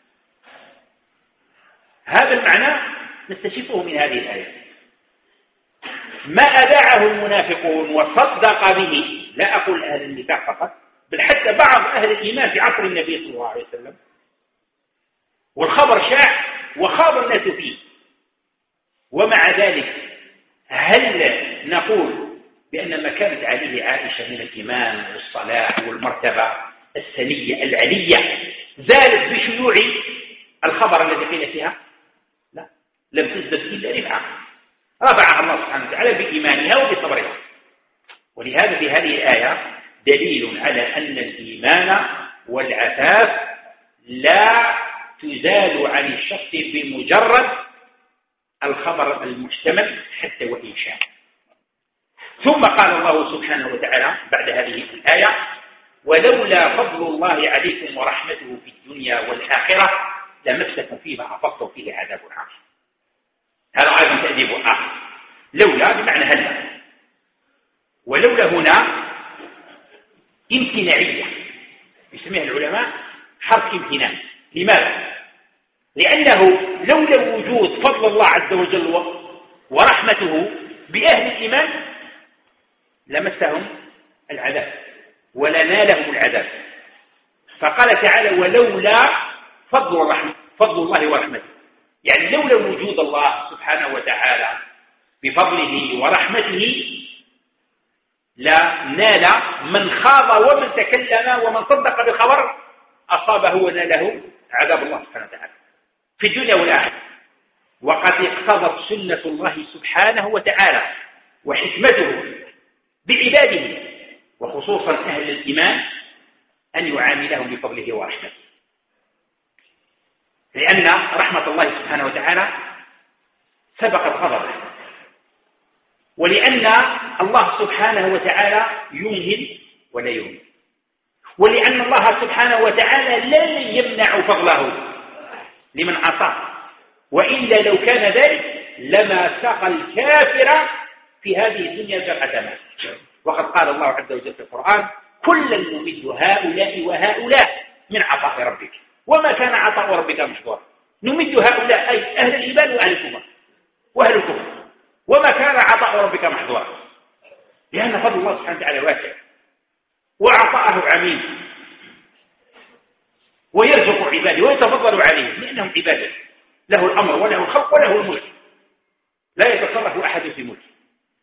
هذا المعنى نستشفه من هذه الآية: ما أذاعه المنافقون وصدق به، لا أقول أهل النفاق فقط، بل حتى بعض أهل الإيمان في عصر النبي صلى الله عليه وسلم، والخبر شاع وخاض الناس فيه، ومع ذلك هل نقول بأن ما كانت عليه عائشة من الإيمان والصلاح والمرتبة السنية العلية زالت بشيوع الخبر الذي قيل فيها؟ لا، لم تزدد إلا رفعة، رفعها الله سبحانه وتعالى بإيمانها وبصبرها. ولهذا في هذه الآية دليل على أن الإيمان والعفاف لا تزال عن الشخص بمجرد الخبر المحتمل حتى وإن شاء. ثم قال الله سبحانه وتعالى بعد هذه الآية: ولولا فضل الله عليكم ورحمته في الدنيا والآخرة لمسكم فيما أفضتم فيه عذاب عظيم. هذا أيضا تأديب آخر. لولا بمعنى هلا، ولولا هنا امتناعية، يسميها العلماء حرف امتناع. لماذا؟ لأنه لولا وجود فضل الله عز وجل ورحمته بأهل الإيمان لمسهم العذاب ولنالهم العذاب. فقال تعالى ولولا فضل الله ورحمته، يعني لولا وجود الله سبحانه وتعالى بفضله ورحمته لنال من خاض ومن تكلم ومن صدق بالخبر أصابه وناله عذاب الله سبحانه وتعالى في الدنيا والآخرة. وقد اقتضت سنة الله سبحانه وتعالى وحكمته بعباده وخصوصا أهل الإيمان أن يعاملهم بفضله ورحمته، لأن رحمة الله سبحانه وتعالى سبقت غضبه، ولأن الله سبحانه وتعالى يمهل ولا يمهل، ولأن الله سبحانه وتعالى لا يمنع فضله لمن عصاه، وإلا لو كان ذلك لما سقى الكافر في هذه الدنيا جرعة ماء. وقد قال الله عز وجل في القرآن كلا نمد هؤلاء وهؤلاء من عطاء ربك وما كان عطاء ربك محظورا. نمد هؤلاء أي أهل الإيمان وأهل الكفر وما كان عطاء ربك محظورا، لأن فضل الله سبحانه وتعالى واسع وعطاءه عميم، ويرزق عباده ويتفضل عليهم لأنهم عباده، له الأمر وله الخلق وله الملك، لا يتصرف أحد في ملكه.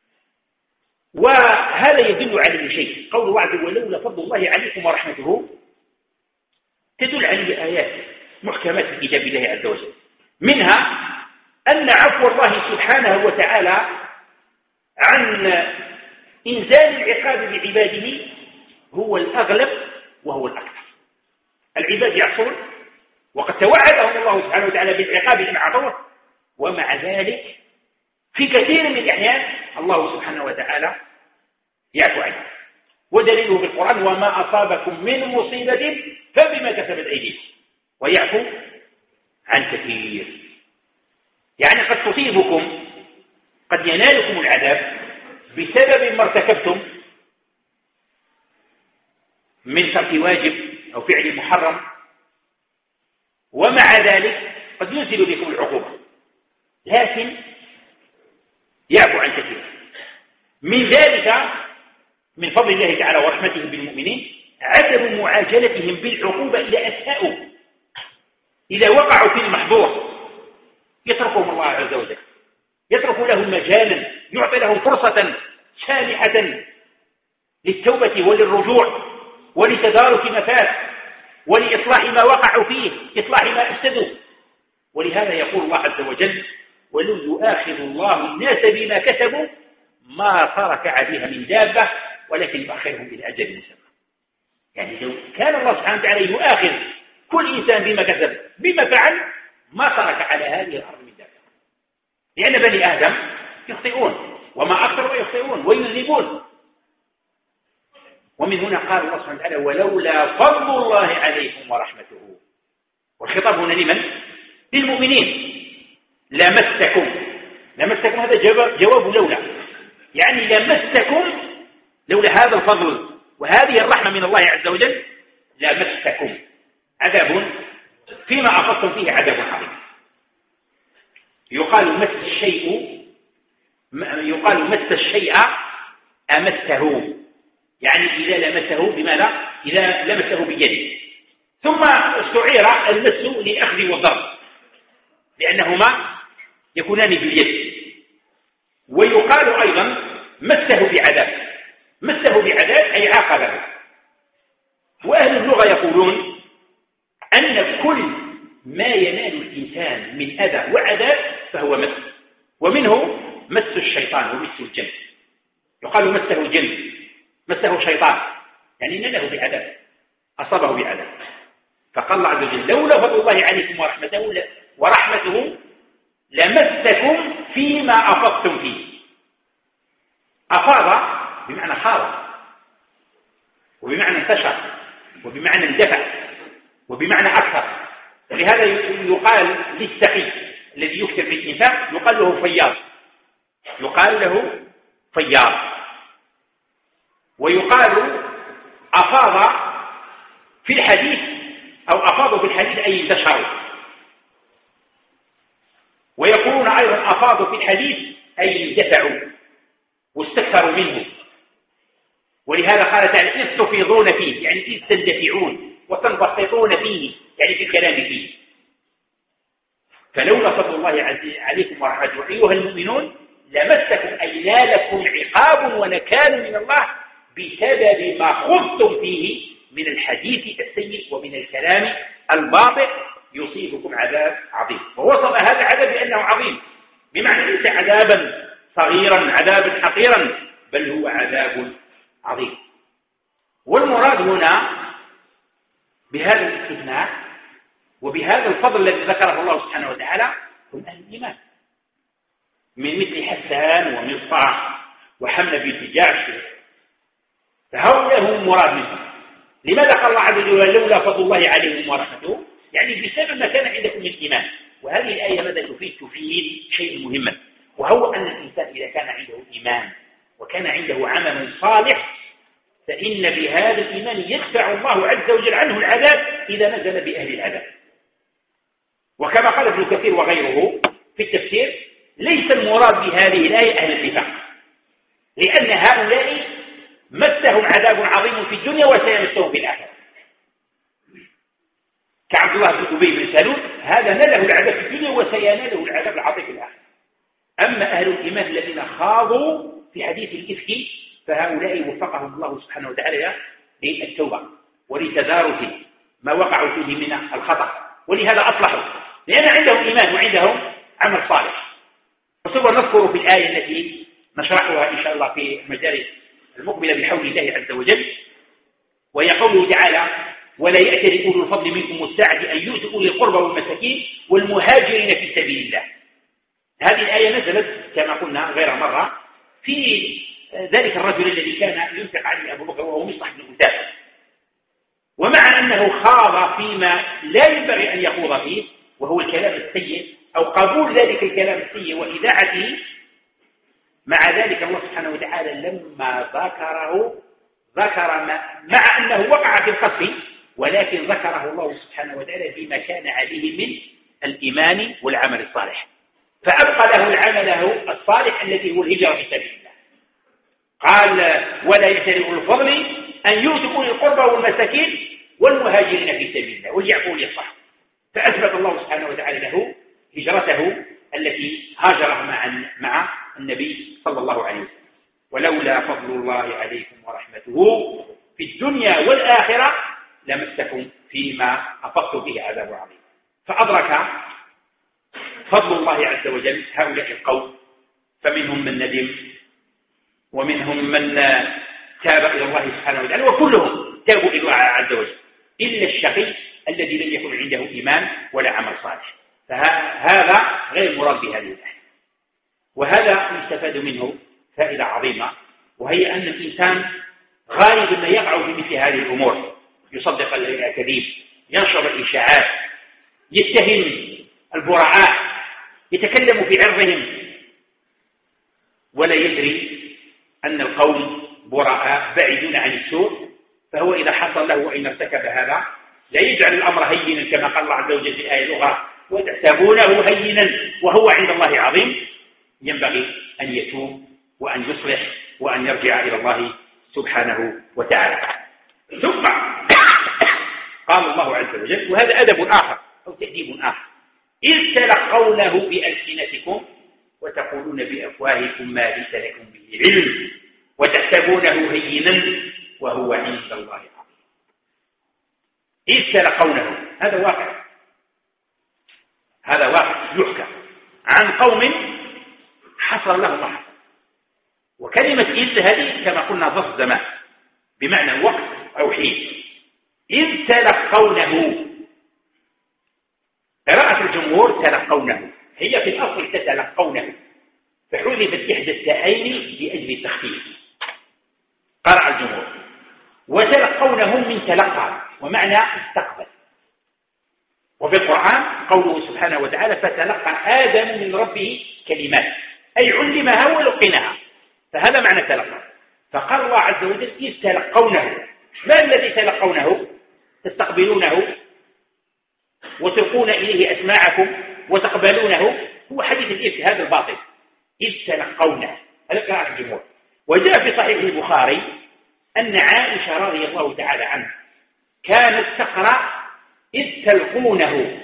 وهذا يدل على شيء، قول الله عز وجل ولولا فضل الله عليكم ورحمته، تدل عليه آيات محكمات في كتاب الله عز وجل، منها أن عفو الله سبحانه وتعالى عن إنزال العقاب بعباده هو الأغلب وهو الأكثر. العباد يعصون وقد توعدهم الله سبحانه وتعالى بالعقاب إن عصوه، ومع ذلك في كثير من الأحيان الله سبحانه وتعالى يعفو عنه، ودليله بالقرآن وما أصابكم من مصيبة فبما كسبت أيديكم ويعفو عن كثير. يعني قد تصيبكم، قد ينالكم العذاب بسبب ما ارتكبتم من ترك واجب أو فعل محرم، ومع ذلك قد ينزل بكم العقوبة، لكن يعفو عن كثير. من ذلك من فضل الله تعالى ورحمته بالمؤمنين عدم معاجلتهم بالعقوبة إذا أساءوا، إذا وقعوا في المحظور يتركهم الله عز وجل، يترك لهم مجالا، يعطي لهم فرصة سامحة للتوبة وللرجوع ولتدارك ما فات ولإصلاح ما وقعوا فيه، إصلاح ما أفسدوا. ولهذا يقول الله عز وجل ولو يؤاخذ الله الناس بما كسبوا ما ترك عليها من دابة ولكن يؤخرهم إلى أجل مسمى. يعني لو كان الله سبحانه وتعالى يؤاخذ كل إنسان بما كسب بما فعل ما ترك على هذه الأرض من دابة، لأن بني آدم يخطئون وما أكثر ويخطئون ويذنبون. ومن هنا قال الله سبحانه وتعالى ولولا فضل الله عليكم ورحمته، والخطاب هنا لمن؟ للمؤمنين. لمستكم هذا جواب لولا، يعني لمستكم لولا هذا الفضل وهذه الرحمة من الله عز وجل لمستكم عذاب فيما أخذتم فيه عذاب عظيم. يقال مس الشيء أمسه، يعني إذا لمسه بماذا؟ إذا لمسه بيده. ثم استعير المس للأخذ والضرب لأنهما يكونان باليد. ويقال أيضا مسه بعذاب أي عاقبه. وأهل اللغة يقولون أن كل ما ينال الإنسان من أذى وعذاب فهو مس، ومنه مس الشيطان ومس الجن. يقال مسه الجن، مسه شيطان، يعني ناله بعذاب، أصابه بعذاب. فقال الله عز وجل لولا فضل الله عليكم ورحمته لمسكم فيما أفضتم فيه. أفاض بمعنى خاض، وبمعنى انتشر، وبمعنى اندفع، وبمعنى أكثر. لهذا يقال للسخي الذي يكثر في الإنفاق يقال له فياض، يقال له فياض. ويقال أفاض في الحديث أو أفاضوا في الحديث أي انتشروا، ويقولون أيضا أفاضوا في الحديث أي اندفعوا واستكثروا منه. ولهذا قال تعالى إذ تفيضون فيه، يعني إذ تندفعون وتنبسطون فيه، يعني في الكلام فيه. فلولا فضل الله عليكم ورحمته أيها المؤمنون لمسكم أي نالكم عقاب ونكال من الله بسبب ما خضتم فيه من الحديث السيء ومن الكلام الباطل يصيبكم عذاب عظيم. ووصف هذا العذاب بأنه عظيم، بمعنى ليس عذابا صغيرا عذابا حقيرا، بل هو عذاب عظيم. والمراد هنا بهذا الاستثناء وبهذا الفضل الذي ذكره الله سبحانه وتعالى هم أهل الإيمان، من مثل حسان ومصطح وحمل بنت جحش، فهؤلاء هم المراد منهم. لماذا قال الله عز وجل لولا فضل الله عليهم ورحمته؟ يعني بسبب ما كان عندكم من الإيمان. وهذه الآية ماذا تفيد شيء مهما، وهو أن الإنسان إذا كان عنده إيمان وكان عنده عمل صالح فإن بهذا الإيمان يدفع الله عز وجل عنه العذاب إذا نزل بأهل العذاب. وكما قال ابن كثير وغيره في التفسير ليس المراد بهذه الآية أهل النفاق، لأن هؤلاء مسهم عذاب عظيم في الدنيا وسيمسهم في الآخرة، كعبد الله بن أبي بن سلول هذا ناله العذاب في الدنيا وسيناله العذاب العظيم في الآخرة. أما أهل الإيمان الذين خاضوا في حديث الإفك فهؤلاء وفقهم الله سبحانه وتعالى للتوبة ولتدارك ما وقعوا فيه من الخطأ، ولهذا أصلحوا لأن عندهم إيمان وعندهم عمل صالح. وسوف نذكر في الآية التي نشرحها إن شاء الله في المجالس المقبلة بحول الله عز وجل، ويقول تعالى ولا يأتل أولو الفضل منكم والسعة أن يؤتوا أولي القربى والمساكين والمهاجرين في سبيل الله. هذه الآية نزلت كما قلنا غير مرة في ذلك الرجل الذي كان ينفق عليه أبو بكر وهو مصطح بن أثاثة، ومع أنه خاض فيما لا ينبغي أن يخوض فيه وهو الكلام السيء أو قبول ذلك الكلام السيء وإذاعته، مع ذلك الله سبحانه وتعالى لما ذكر مع أنه وقع في القصف ولكن ذكره الله سبحانه وتعالى بما كان عليه من الإيمان والعمل الصالح، فأبقى له العمل الصالح الذي هو الهجرة في سبيل الله. قال ولا يأتل أولو الفضل أن يؤتوا أولي القربى والمساكين والمهاجرين في سبيل الله وليعفوا وليصفحوا، فأثبت الله سبحانه وتعالى له هجرته التي هاجرها مع النبي صلى الله عليه وسلم. ولولا فضل الله عليكم ورحمته في الدنيا والآخرة لمسكم فيما أفضتم به عذاب عظيم. فأدرك فضل الله عز وجل هؤلاء القوم، فمنهم من ندم ومنهم من تاب إلى الله سبحانه وتعالى، وكلهم تابوا إلى الله عز وجل إلا الشقي الذي لم يكن عنده إيمان ولا عمل صالح، فهذا غير مراد بهذه الآية. وهذا يستفاد منه فائدة عظيمة، وهي أن الإنسان غالبا ما يقع في مثل هذه الأمور، يصدق الأكاذيب، ينشر الإشاعات، يتهم البراء، يتكلم في عرضهم ولا يدري أن القوم براء بعيدون عن السوء، فهو إذا حصل له وإن ارتكب هذا لا يجعل الأمر هينا كما قال الله عز وجل في الآية الأخرى وتحسبونه هينا وهو عند الله عظيم. ينبغي أن يتوب وأن يصلح وأن يرجع إلى الله سبحانه وتعالى. ثم قال الله عز وجل وهذا أدب آخر أو تأديب آخر إذ تلقونه بألسنتكم وتقولون بأفواهكم ما ليس لكم به علم وتحسبونه هينا وهو عند الله عظيم. إذ تلقونه هذا واقع، هذا واقع يحكى عن قوم حصل لهم ما حصل. وكلمة إذ هذه كما قلنا ظرف زمان بمعنى وقت أو حين. إذ تلقونه، قراءة الجمهور تلقونه، هي في الأصل تتلقونه فحذفت إحدى التاءين لأجل التخفيف، قرأ الجمهور. وتلقونه من تلقى ومعنى استقبل، وفي القرآن قوله سبحانه وتعالى فتلقى آدم من ربه كلمات، أي علمها ولقنها، فهذا معنى تلقى. فقال الله عز وجل إذ تلقونه. ما الذي تلقونه؟ تستقبلونه وتلقون إليه أسماعكم وتقبلونه، هو حديث الإفك هذا الباطل. إذ تلقونه هذا قراءة الجمهور. وجاء في صحيح البخاري أن عائشة رضي الله تعالى عنها كانت تقرأ إذ تلقونه،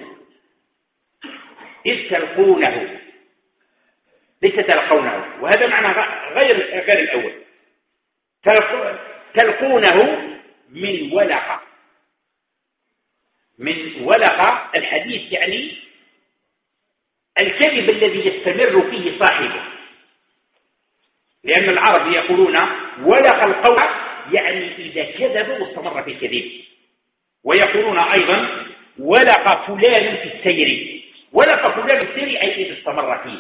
إذ تلقونه ليس تلقونه، وهذا معنى غير الأول. تلقونه من ولق، من ولق الحديث يعني الكذب الذي يستمر فيه صاحبه، لأن العرب يقولون ولق القول يعني إذا كذب واستمر في الكذب، ويقولون أيضا ولق فلان في السير، ولق فلان في السير أي إذا استمر فيه.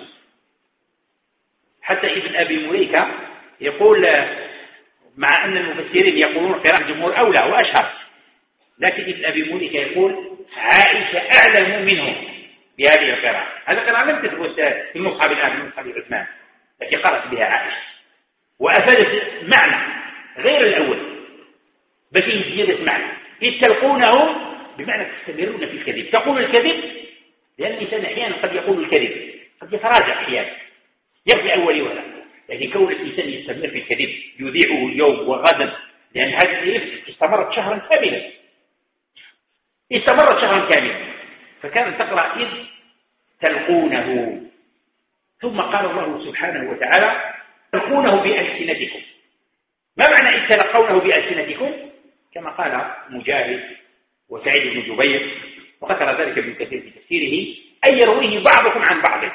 حتى ابن أبي مليكة يقول مع أن المفسرين يقولون قراءة الجمهور أولى وأشهر، لكن ابن أبي مليكة يقول عائشة أعلم منه بهذه القراءة. هذا القراءة لم تثبت في المصحف الآن من مصحف عثمان، لكن قرأت بها عائشة وأفادت معنى غير الأول، بل فيه زيادة معنى. إذ تلقونه بمعنى تستمرون في الكذب، تقول الكذب، لأن الإنسان أحيانا قد يقول الكذب، قد يتراجع أحيانا يبقى أولي ولا، لكن كون الإنسان يستمر في الكذب يذيعه اليوم وغدا، لأن هذه الإفك استمرت شهرا كاملا، استمرت شهرا كاملا، فكانت تقرأ إذ تلقونه. ثم قال الله سبحانه وتعالى تلقونه بألسنتكم. ما معنى إذ تلقونه بألسنتكم؟ كما قال مجاهد وسعيد بن جبير وذكر ذلك ابن كثير في تفسيره، أي يرويه بعضكم عن بعض.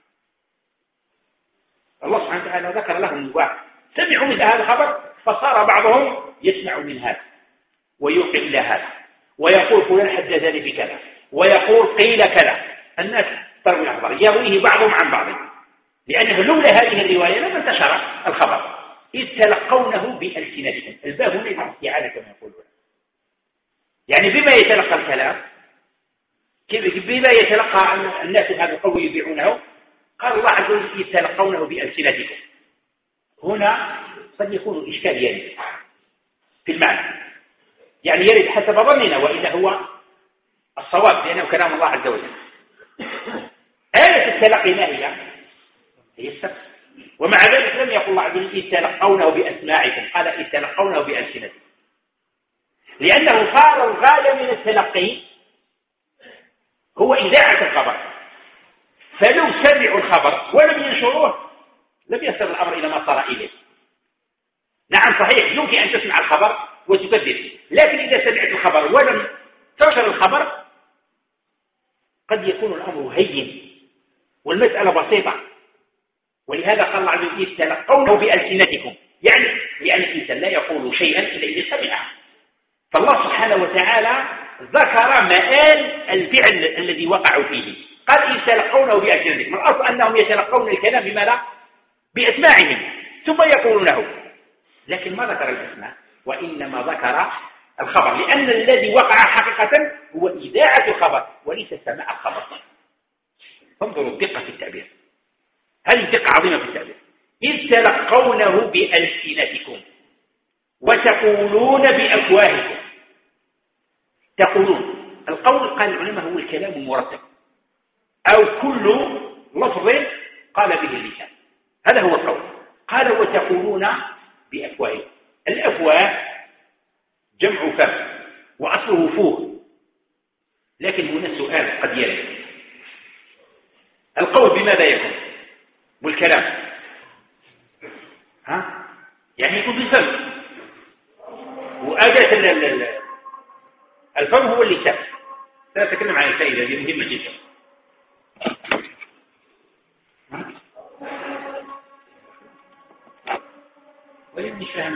الله سبحانه وتعالى ذكر لهم الواحد سمعوا مثل هذا الخبر، فصار بعضهم يسمع من هذا ويوقع إلى هذا ويقول فلان حدثني بكذا ويقول قيل كذا. الناس تروي الأخبار يرويه بعضهم عن بعض، لأنه لولا هذه الرواية لما انتشر الخبر. إذ تلقونه بألسنتكم، الباب هنا الاستعانة كما يقولون، يعني بما يتلقى الكلام، بما يتلقى الناس هذا القول يبيعونه. قال الله عز وجل إذ تلقونه بألسنتكم. هنا قد يكون إشكال يرد في المعنى، يعني يرد حسب ظننا وإذا هو الصواب لأنه كلام الله عز وجل. آية التلقي ما هي السبب، ومع ذلك لم يقل الله عز وجل إذ تلقونه بأسماعكم، قال إذ تلقونه بألسنتكم، لأنه صار الغاية من التلقي هو إذاعة الخبر. فلو سمعوا الخبر ولم ينشروه لم يصل الأمر إلى ما صار إليه. نعم صحيح يمكن أن تسمع الخبر وتكذب، لكن إذا سمعت الخبر ولم تنشر الخبر قد يكون الأمر هين والمسألة بسيطة. ولهذا قال الله عز وجل إذ تلقونه بألسنتكم، يعني الإنسان لا يقول شيئا إلا إذا سمعه. فالله سبحانه وتعالى ذكر مآل الفعل الذي وقعوا فيه، قال إذ تلقونه بألسنتكم. الأصل أنهم يتلقون الكلام بماذا؟ بأسماعهم ثم يقولونه، لكن ما ذكر الأسماء وإنما ذكر الخبر، لأن الذي وقع حقيقة هو إذاعة الخبر وليس سماع الخبر. فانظروا الدقة في التعبير، هذه دقة عظيمة في التعبير. إذ تلقونه بألسنتكم وتقولون بأفواهكم. تقولون، القول قال العلماء هو الكلام المرتب أو كل لفظ قال به اللسان، هذا هو القول. قال وتقولون بأفواهكم. الأفواه جمع فم وأصله فوه، لكن هنا سؤال قد يرد، القول بماذا يكون؟ والكلام يعني يكون بالفم، وأداة الفم هو اللسان. سأتكلم عن الفائدة دي مهمة جدا. ولم مش فاهم.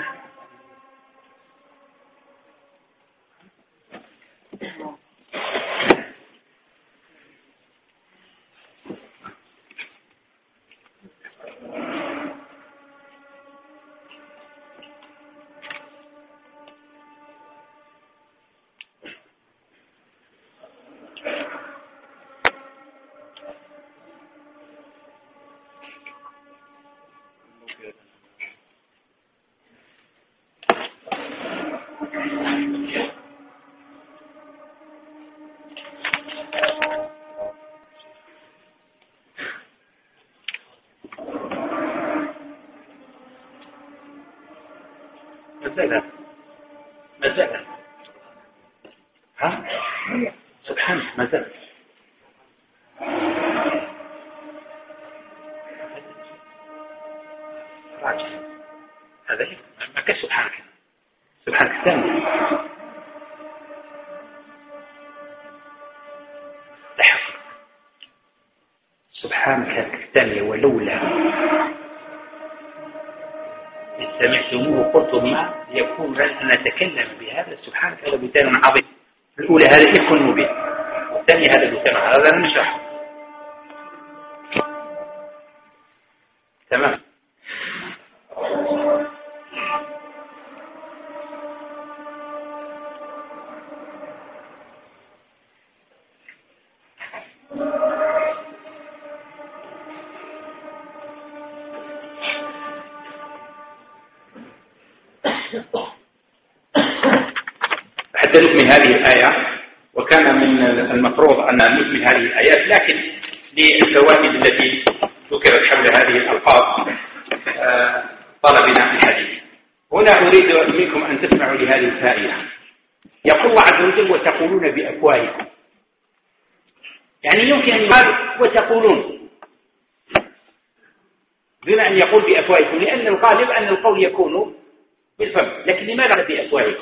ما زال ها سبحانك ما زال راجع هذا ما كان سبحانك ثاني لحظة سبحانك الثانية ولولا إن سمعتموه قلتم ما يكون أن نتكلم بهذا سبحانك هذا بهتان عظيم. الأولى هذا إفك مبين والثانية هذا بهتان هذا نشرح تمام. حتى نكمل هذه الآية وكان من المفروض أن نكمل هذه الآيات لكن للفوائد التي ذكرت حول هذه الألفاظ طلبنا الحديث. هنا أريد منكم أن تسمعوا لهذه الفائدة. يقول الله عز وجل وتقولون بأفواهكم، يعني يمكن أن يقال وتقولون بما أن يقول بأفواهكم لأن الغالب أن القول يكون بالفم، لكن لماذا بأفواهكم؟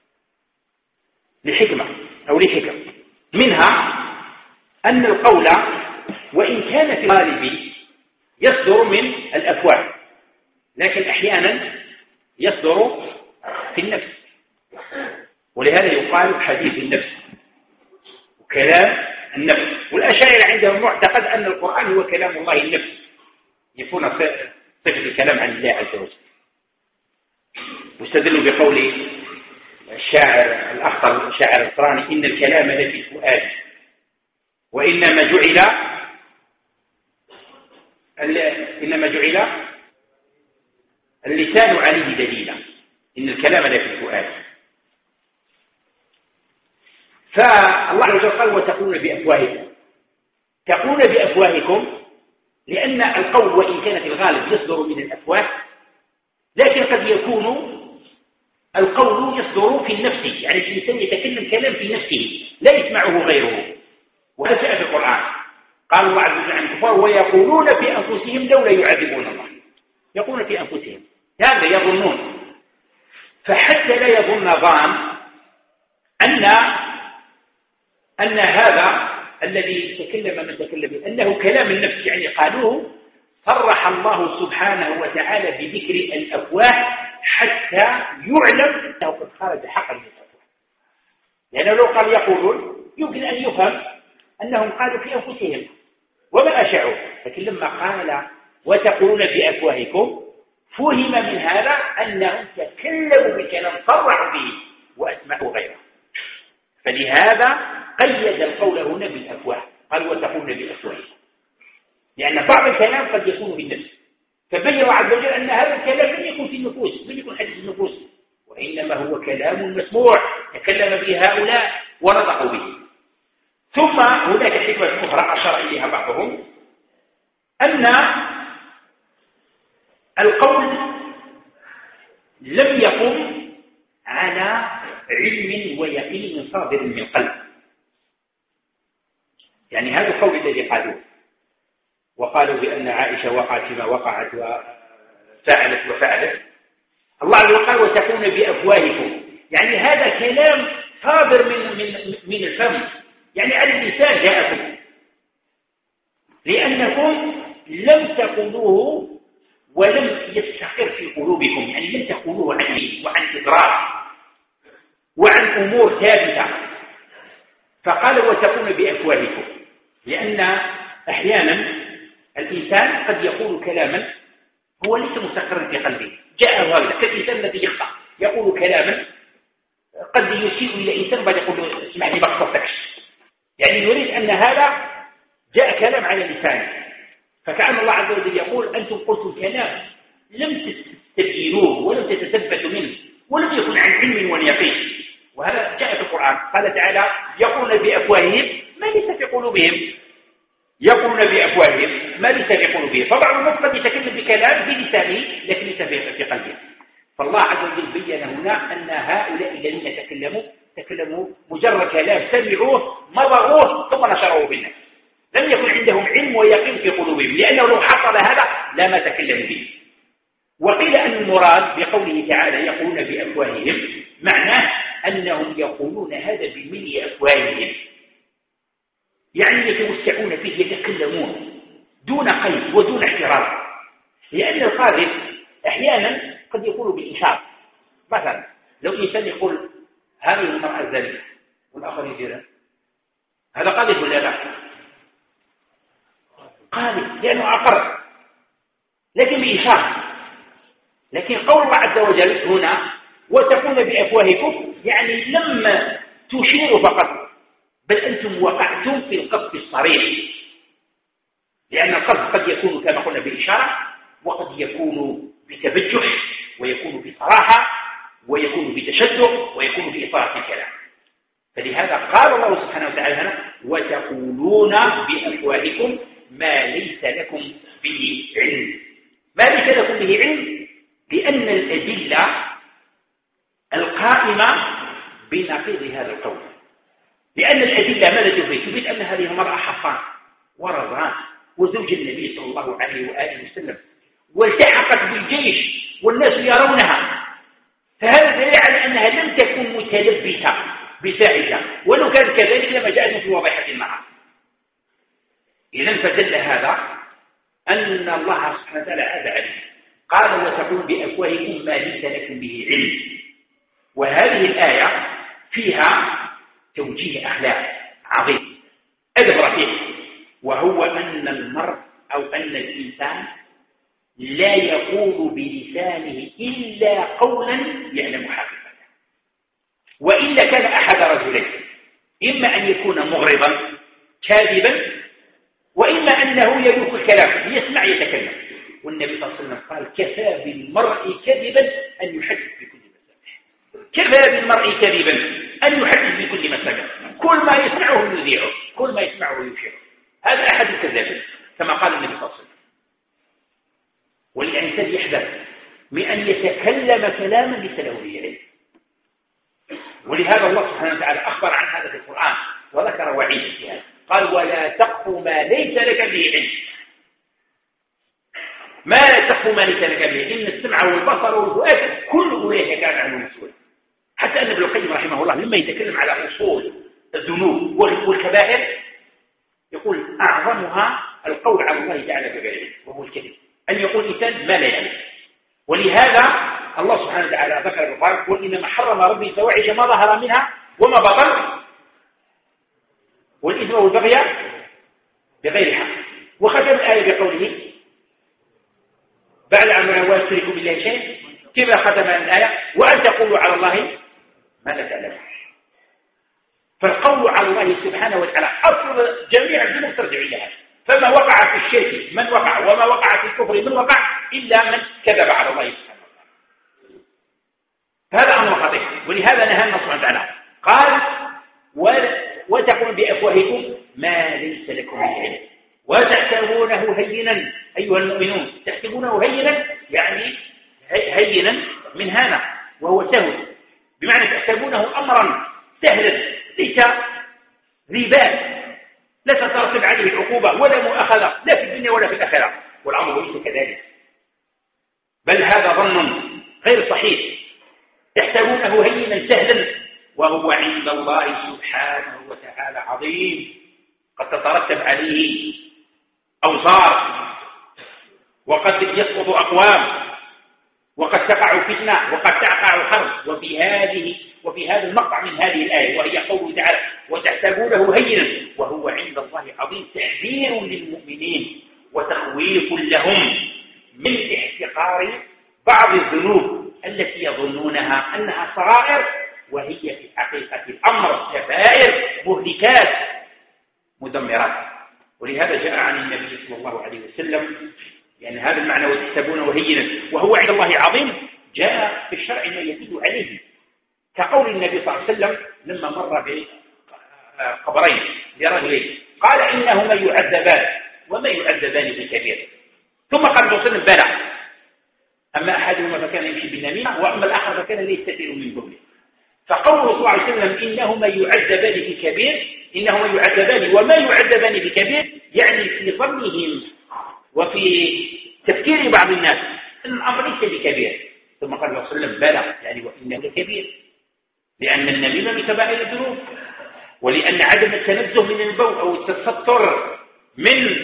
لحكمة أو لحكم، منها أن القول وإن كان في الغالب يصدر من الأفواه لكن أحيانا يصدر في النفس، ولهذا يقال حديث النفس وكلام النفس. والأشاعرة عندهم معتقد أن القرآن هو كلام الله النفس، يكون صفة الكلام عن الله عز وجل. واستدلوا بقول الشاعر الأخطر الشاعر الإصراني إن الكلام لفي الفؤاد وإنما جعل اللسان عليه دليلا. إن الكلام لفي الفؤاد. فالله عز وجل قال وتقولون بأفواهكم، تقولون بأفواهكم لأن القول وإن كان في الغالب يصدر من الأفواه لكن قد يكون القول يصدر في النفس، يعني الإنسان يتكلم كلام في نفسه لا يسمعه غيره. وهذا جاء في القرآن قال الله عز وجل عن الكفار ويقولون في أنفسهم لولا يعذبون الله، يقولون في أنفسهم هذا يظنون. فحتى لا يظن ظان أن هذا الذي تكلم من تكلم به أنه كلام النفس، يعني قالوه صرح الله سبحانه وتعالى بذكر الأفواه حتى يعلم أنه قد خرج حقا من الأفواه. لأنه لو قال يقولون يمكن أن يفهم أنهم قالوا في أنفسهم وما أشعوا، لكن لما قال وتقولون بأفواهكم فهم من هذا أنهم تكلموا بكلام صرحوا به وأسمعوا غيره. فلهذا قيد القول هنا بالأفواه، قال وتقولون بأفواهكم، لأن بعض الكلام قد يكون في النفس. فبين الله عز وجل أن هذا الكلام لم يكن في النفوس، لم يكن حديث النفوس، وإنما هو كلام مسموع تكلم به هؤلاء ونطقوا به. ثم هناك حكمة أخرى أشار إليها بعضهم أن القول لم يقم على علم ويقين صادر من قلب، يعني هذا القول الذي قالوه وقالوا بأن عائشة وقعت ما وقعت وفعلت الله عز وجل قال وتكون بأفواهكم، يعني هذا كلام صادر من الفم، يعني على اللسان جاءكم، لأنكم لم تقولوه ولم يستقر في قلوبكم، يعني لم تقولوه عن علم وعن إدراك وعن أمور ثابتة. فقال وتكون بأفواهكم، لأن أحيانا الإنسان قد يقول كلاما هو ليس مستقرا في قلبه، جاء هذا كالإنسان الذي يخطأ يقول كلاما قد يسيء إلى إنسان بعد يقول له اسمع لي ما خطأتكش، يعني يريد أن هذا جاء كلام على لسانه. فكأن الله عز وجل يقول أنتم قلتم كلام لم تستبينوه ولم تتثبتوا منه ولم يكن عن علم ويقين، وهذا جاء في القرآن. قال تعالى يقولون بأفواههم ما ليس في قلوبهم، يقولون بأفواههم ما ليس في قلوبهم. فبعض الناس قد يتكلم بكلام بلسانه لكن ليس في قلبه. فالله عز وجل بين هنا أن هؤلاء الذين تكلموا مجرد كلام سمعوه مضغوه ثم نشروه بالناس، لم يكن عندهم علم ويقين في قلوبهم، لأنه لو حصل هذا لما تكلموا به. وقيل أن المراد بقوله تعالى يقولون بأفواههم معناه أنهم يقولون هذا بملء أفواههم، يعني يتوسعون فيه، يتكلمون دون قيد ودون اعتراض. لأن القاذف أحيانا قد يقول بالإشارة، مثلا لو إنسان يقول هذه المرأة الزانية والآخر يديرها، هذا قاذف ولا لا؟ قاذف لأنه أقر لكن بإشارة. لكن قول الله عز وجل هنا وتقول بأفواهكم يعني لما تشيروا فقط، بل أنتم وقعتم في القذف الصريح، لأن القذف قد يكون كما قلنا بإشارة، وقد يكون بتبجح، ويكون بصراحة، ويكون بتشدق، ويكون بإطارة الكلام. فلهذا قال الله سبحانه وتعالى هنا وتقولون بأفواهكم ما ليس لكم به علم. ما ليس لكم به علم لأن الأدلة القائمة بنقيض هذا القول، لأن الأدلة ماذا تفيد؟ تفيد أن هذه المرأة حصان ورضعان وزوج النبي صلى الله عليه وآله وسلم، والتحقت بالجيش والناس يرونها، فهذا دليل على أنها لم تكن متلبسة بساعدة، ولو كانت كذلك لما جاءت في واضحة النهار. إذن فدل هذا أن الله سبحانه وتعالى عاد عليه، قال وتقول بأفواهكم ما ليس لكم به علم. وهذه الآية فيها توجيه أخلاق عظيم، أدب رفيع، وهو أن المرء أو أن الإنسان لا يقول بلسانه إلا قولا يعلم حقيقته، وإلا كان أحد رجلين، إما أن يكون مغرضا كاذبا، وإما أنه يلوك الكلام ليسمع يتكلم. والنبي صلى الله عليه وسلم قال كفى بالمرء كذبا أن يحدث بكل مسامع، كفى بالمرء كذبا أن يحدث بكل مسامع، كل ما يسمعه يذيعه، كل ما يسمعه يشيره. هذا أحد الكذابين كما قال النبي صلى الله عليه وسلم. والإنسان يحذر من أن يتكلم كلاما ليس له به علم، ولهذا الله سبحانه وتعالى أخبر عن هذا في القرآن وذكر وعيد في هذا، قال ولا تقف ما ليس لك به علم. ما تقف ما ليس لك به، إن السمع والبصر والفؤاد كل أولئك كان عنه مسؤول. حتى أن ابن القيم رحمه الله لما يتكلم على أصول الذنوب والكبائر يقول أعظمها القول على الله تعالى بغير علم، وهو الكذب، أن يقول إنسان ما لا يعلم. ولهذا الله سبحانه وتعالى ذكر القرآن قل إنما حرم ربي الفواحش ما ظهر منها وما بطن والإثم والبغي بغير حق، وختم الآية بقوله بعد أن لا يشركوا بالله شيء، كما ختم الآية وأن تقولوا على الله ما لا تعلمون. فالقول على الله سبحانه وتعالى أصل جميع الذنوب ترجع إلى هذا، فما وقع في الشرك من وقع، وما وقع في الكفر من وقع، إلا من كذب على الله سبحانه وتعالى. هذا أمر خطير، ولهذا نهانا سبحانه وتعالى قال وتقول بأفواهكم ما ليس لكم به علم وتحسبونه هينا. أيها المؤمنون تحسبونه هينا يعني هينا من هنا وهو سهل، بمعنى تحسبونه أمرا سهلا ليس ذي بال، لا تترتب عليه العقوبة ولا مؤاخذة لا في الدنيا ولا في الآخرة، والأمر ليس كذلك، بل هذا ظن غير صحيح. تحسبونه هينا سهلا وهو عند الله سبحانه وتعالى عظيم، قد تترتب عليه أوزار، وقد يسقط أقوام، وقد تقع فتنة، وقد تقع حرب. وفي هذا المقطع من هذه الآية وهي قوله تعالى وتحسبونه هينا وهو عند الله عظيم، تحذير للمؤمنين وتخويف لهم من احتقار بعض الذنوب التي يظنونها أنها صغائر، وهي في حقيقة الأمر كبائر مهلكات مدمرات. ولهذا جاء عن النبي صلى الله عليه وسلم يعني هذا المعنى وتحسبونه هينا وهو عند الله عظيم جاء في الشرع ما يدل عليه، كقول النبي صلى الله عليه وسلم لما مر بقبرين لرجلين قال إنهما يعذبان وما يعذبان بكبير، ثم قال صلى الله عليه وسلم بلى، أما أحدهما فكان يمشي بالنميمة، وأما الآخر فكان يستتر من بوله. فقوله صلى الله عليه وسلم إنهما يعذبان بكبير، إنهما يعذبان وما يعذبان بكبير، يعني في ظنهم وفي تفكير بعض الناس أن الأمر ليس بكبير. ثم قال صلى الله عليه وسلم بلى، يعني وإنه لكبير، لأن النميمة من كبائر الذنوب، ولأن عدم التنزه من البول أو التستر من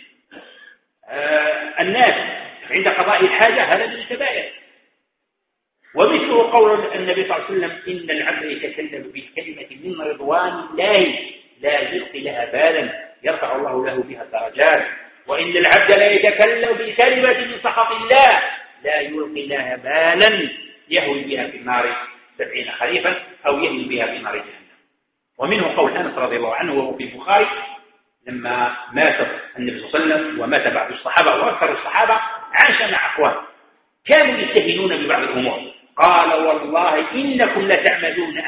الناس عند قضاء الحاجة هذا من الكبائر. ومثله قول النبي صلى الله عليه وسلم إن العبد يتكلم بالكلمة من رضوان الله لا يلقي لها بالا يرفع الله له بها درجات، وإن العبد لا يتكلم بكلمة من سخط الله لا يلقي لها بالا يهوي بها في النار 70 خريفا أو يهوي بها في نار جهنم. ومنه قول أنس رضي الله عنه وهو في البخاري لما مات النبي صلى الله عليه وسلم ومات بعض الصحابة وأكثر الصحابة عاش مع أقوام كانوا يستهينون ببعض الأمور، قال والله إنكم لتعملون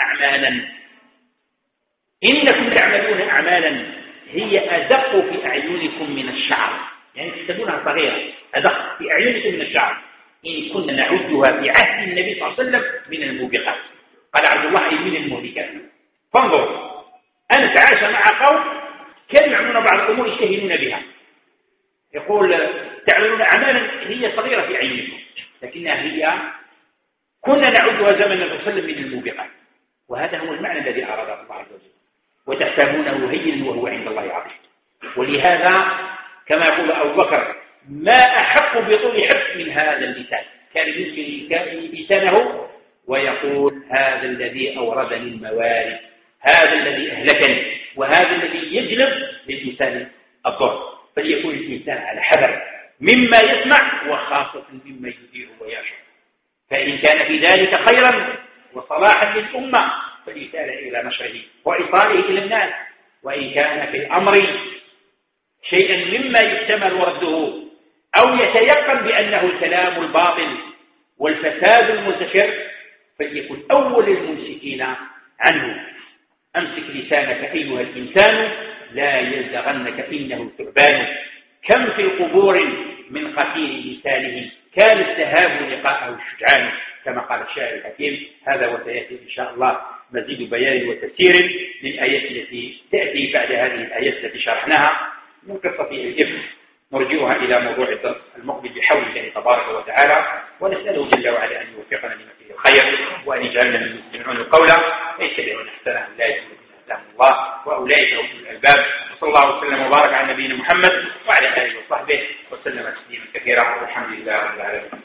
أعمالا هي أدق في أعينكم من الشعر، يعني تحسبونها صغيرة أدق في أعينكم من الشعر، إن كنا نعدها في عهد النبي صلى الله عليه وسلم من الموبقات. قال عبد الله من المهلكات. فانظر أنس عاش مع قوم كانوا يعملون بعض الأمور يستهينون بها، يقول تعملون أعمالا هي صغيرة في أعينكم لكنها هي كنا نعدها زمن النبي صلى الله عليه وسلم من الموبقات. وهذا هو المعنى الذي أراده الله عز وجل، وتحسبونه هينا وهو عند الله عظيم. ولهذا كما يقول أبو بكر ما أحق بطول حفظ من هذا اللسان، كان يمسك لسانه ويقول هذا الذي أوردني الموارد، هذا الذي أهلكني، وهذا الذي يجلب للإنسان الضر. فليكون الإنسان على حذر مما يسمع وخاصة مما يدير ويشعر، فإن كان في ذلك خيرا وصلاحا للأمة فليسارع إلى نشره وإيصاله إلى الناس، وإن كان في الأمر شيئا مما يحتمل ورده أو يتيقن بأنه الكلام الباطل والفساد المنتشر فليكن أول الممسكين عنه. أمسك لسانك أيها الإنسان لا يزغنك إنه ثعبان، كم في القبور من قتيل لسانه كان التهاب لقاءه الشجعان، كما قال الشاعر الحكيم. هذا وسيأتي إن شاء الله مزيد بيان وتفسير للآيات التي تأتي بعد هذه الآيات التي شرحناها من قصة الإفك، نرجعها إلى موضوع الدرس المقبل بحول الله تبارك وتعالى، ونسأله جل وعلا أن يوفقنا لما فيه الخير، وأن يجعلنا من يستمعون القول ويتبعون أحسنه لا يجوز إلا الله، وأولئك هم أولو الألباب. وصلى الله وسلم وبارك على نبينا محمد وعلى آله وصحبه وسلم تسليما كثيرا، والحمد لله رب العالمين.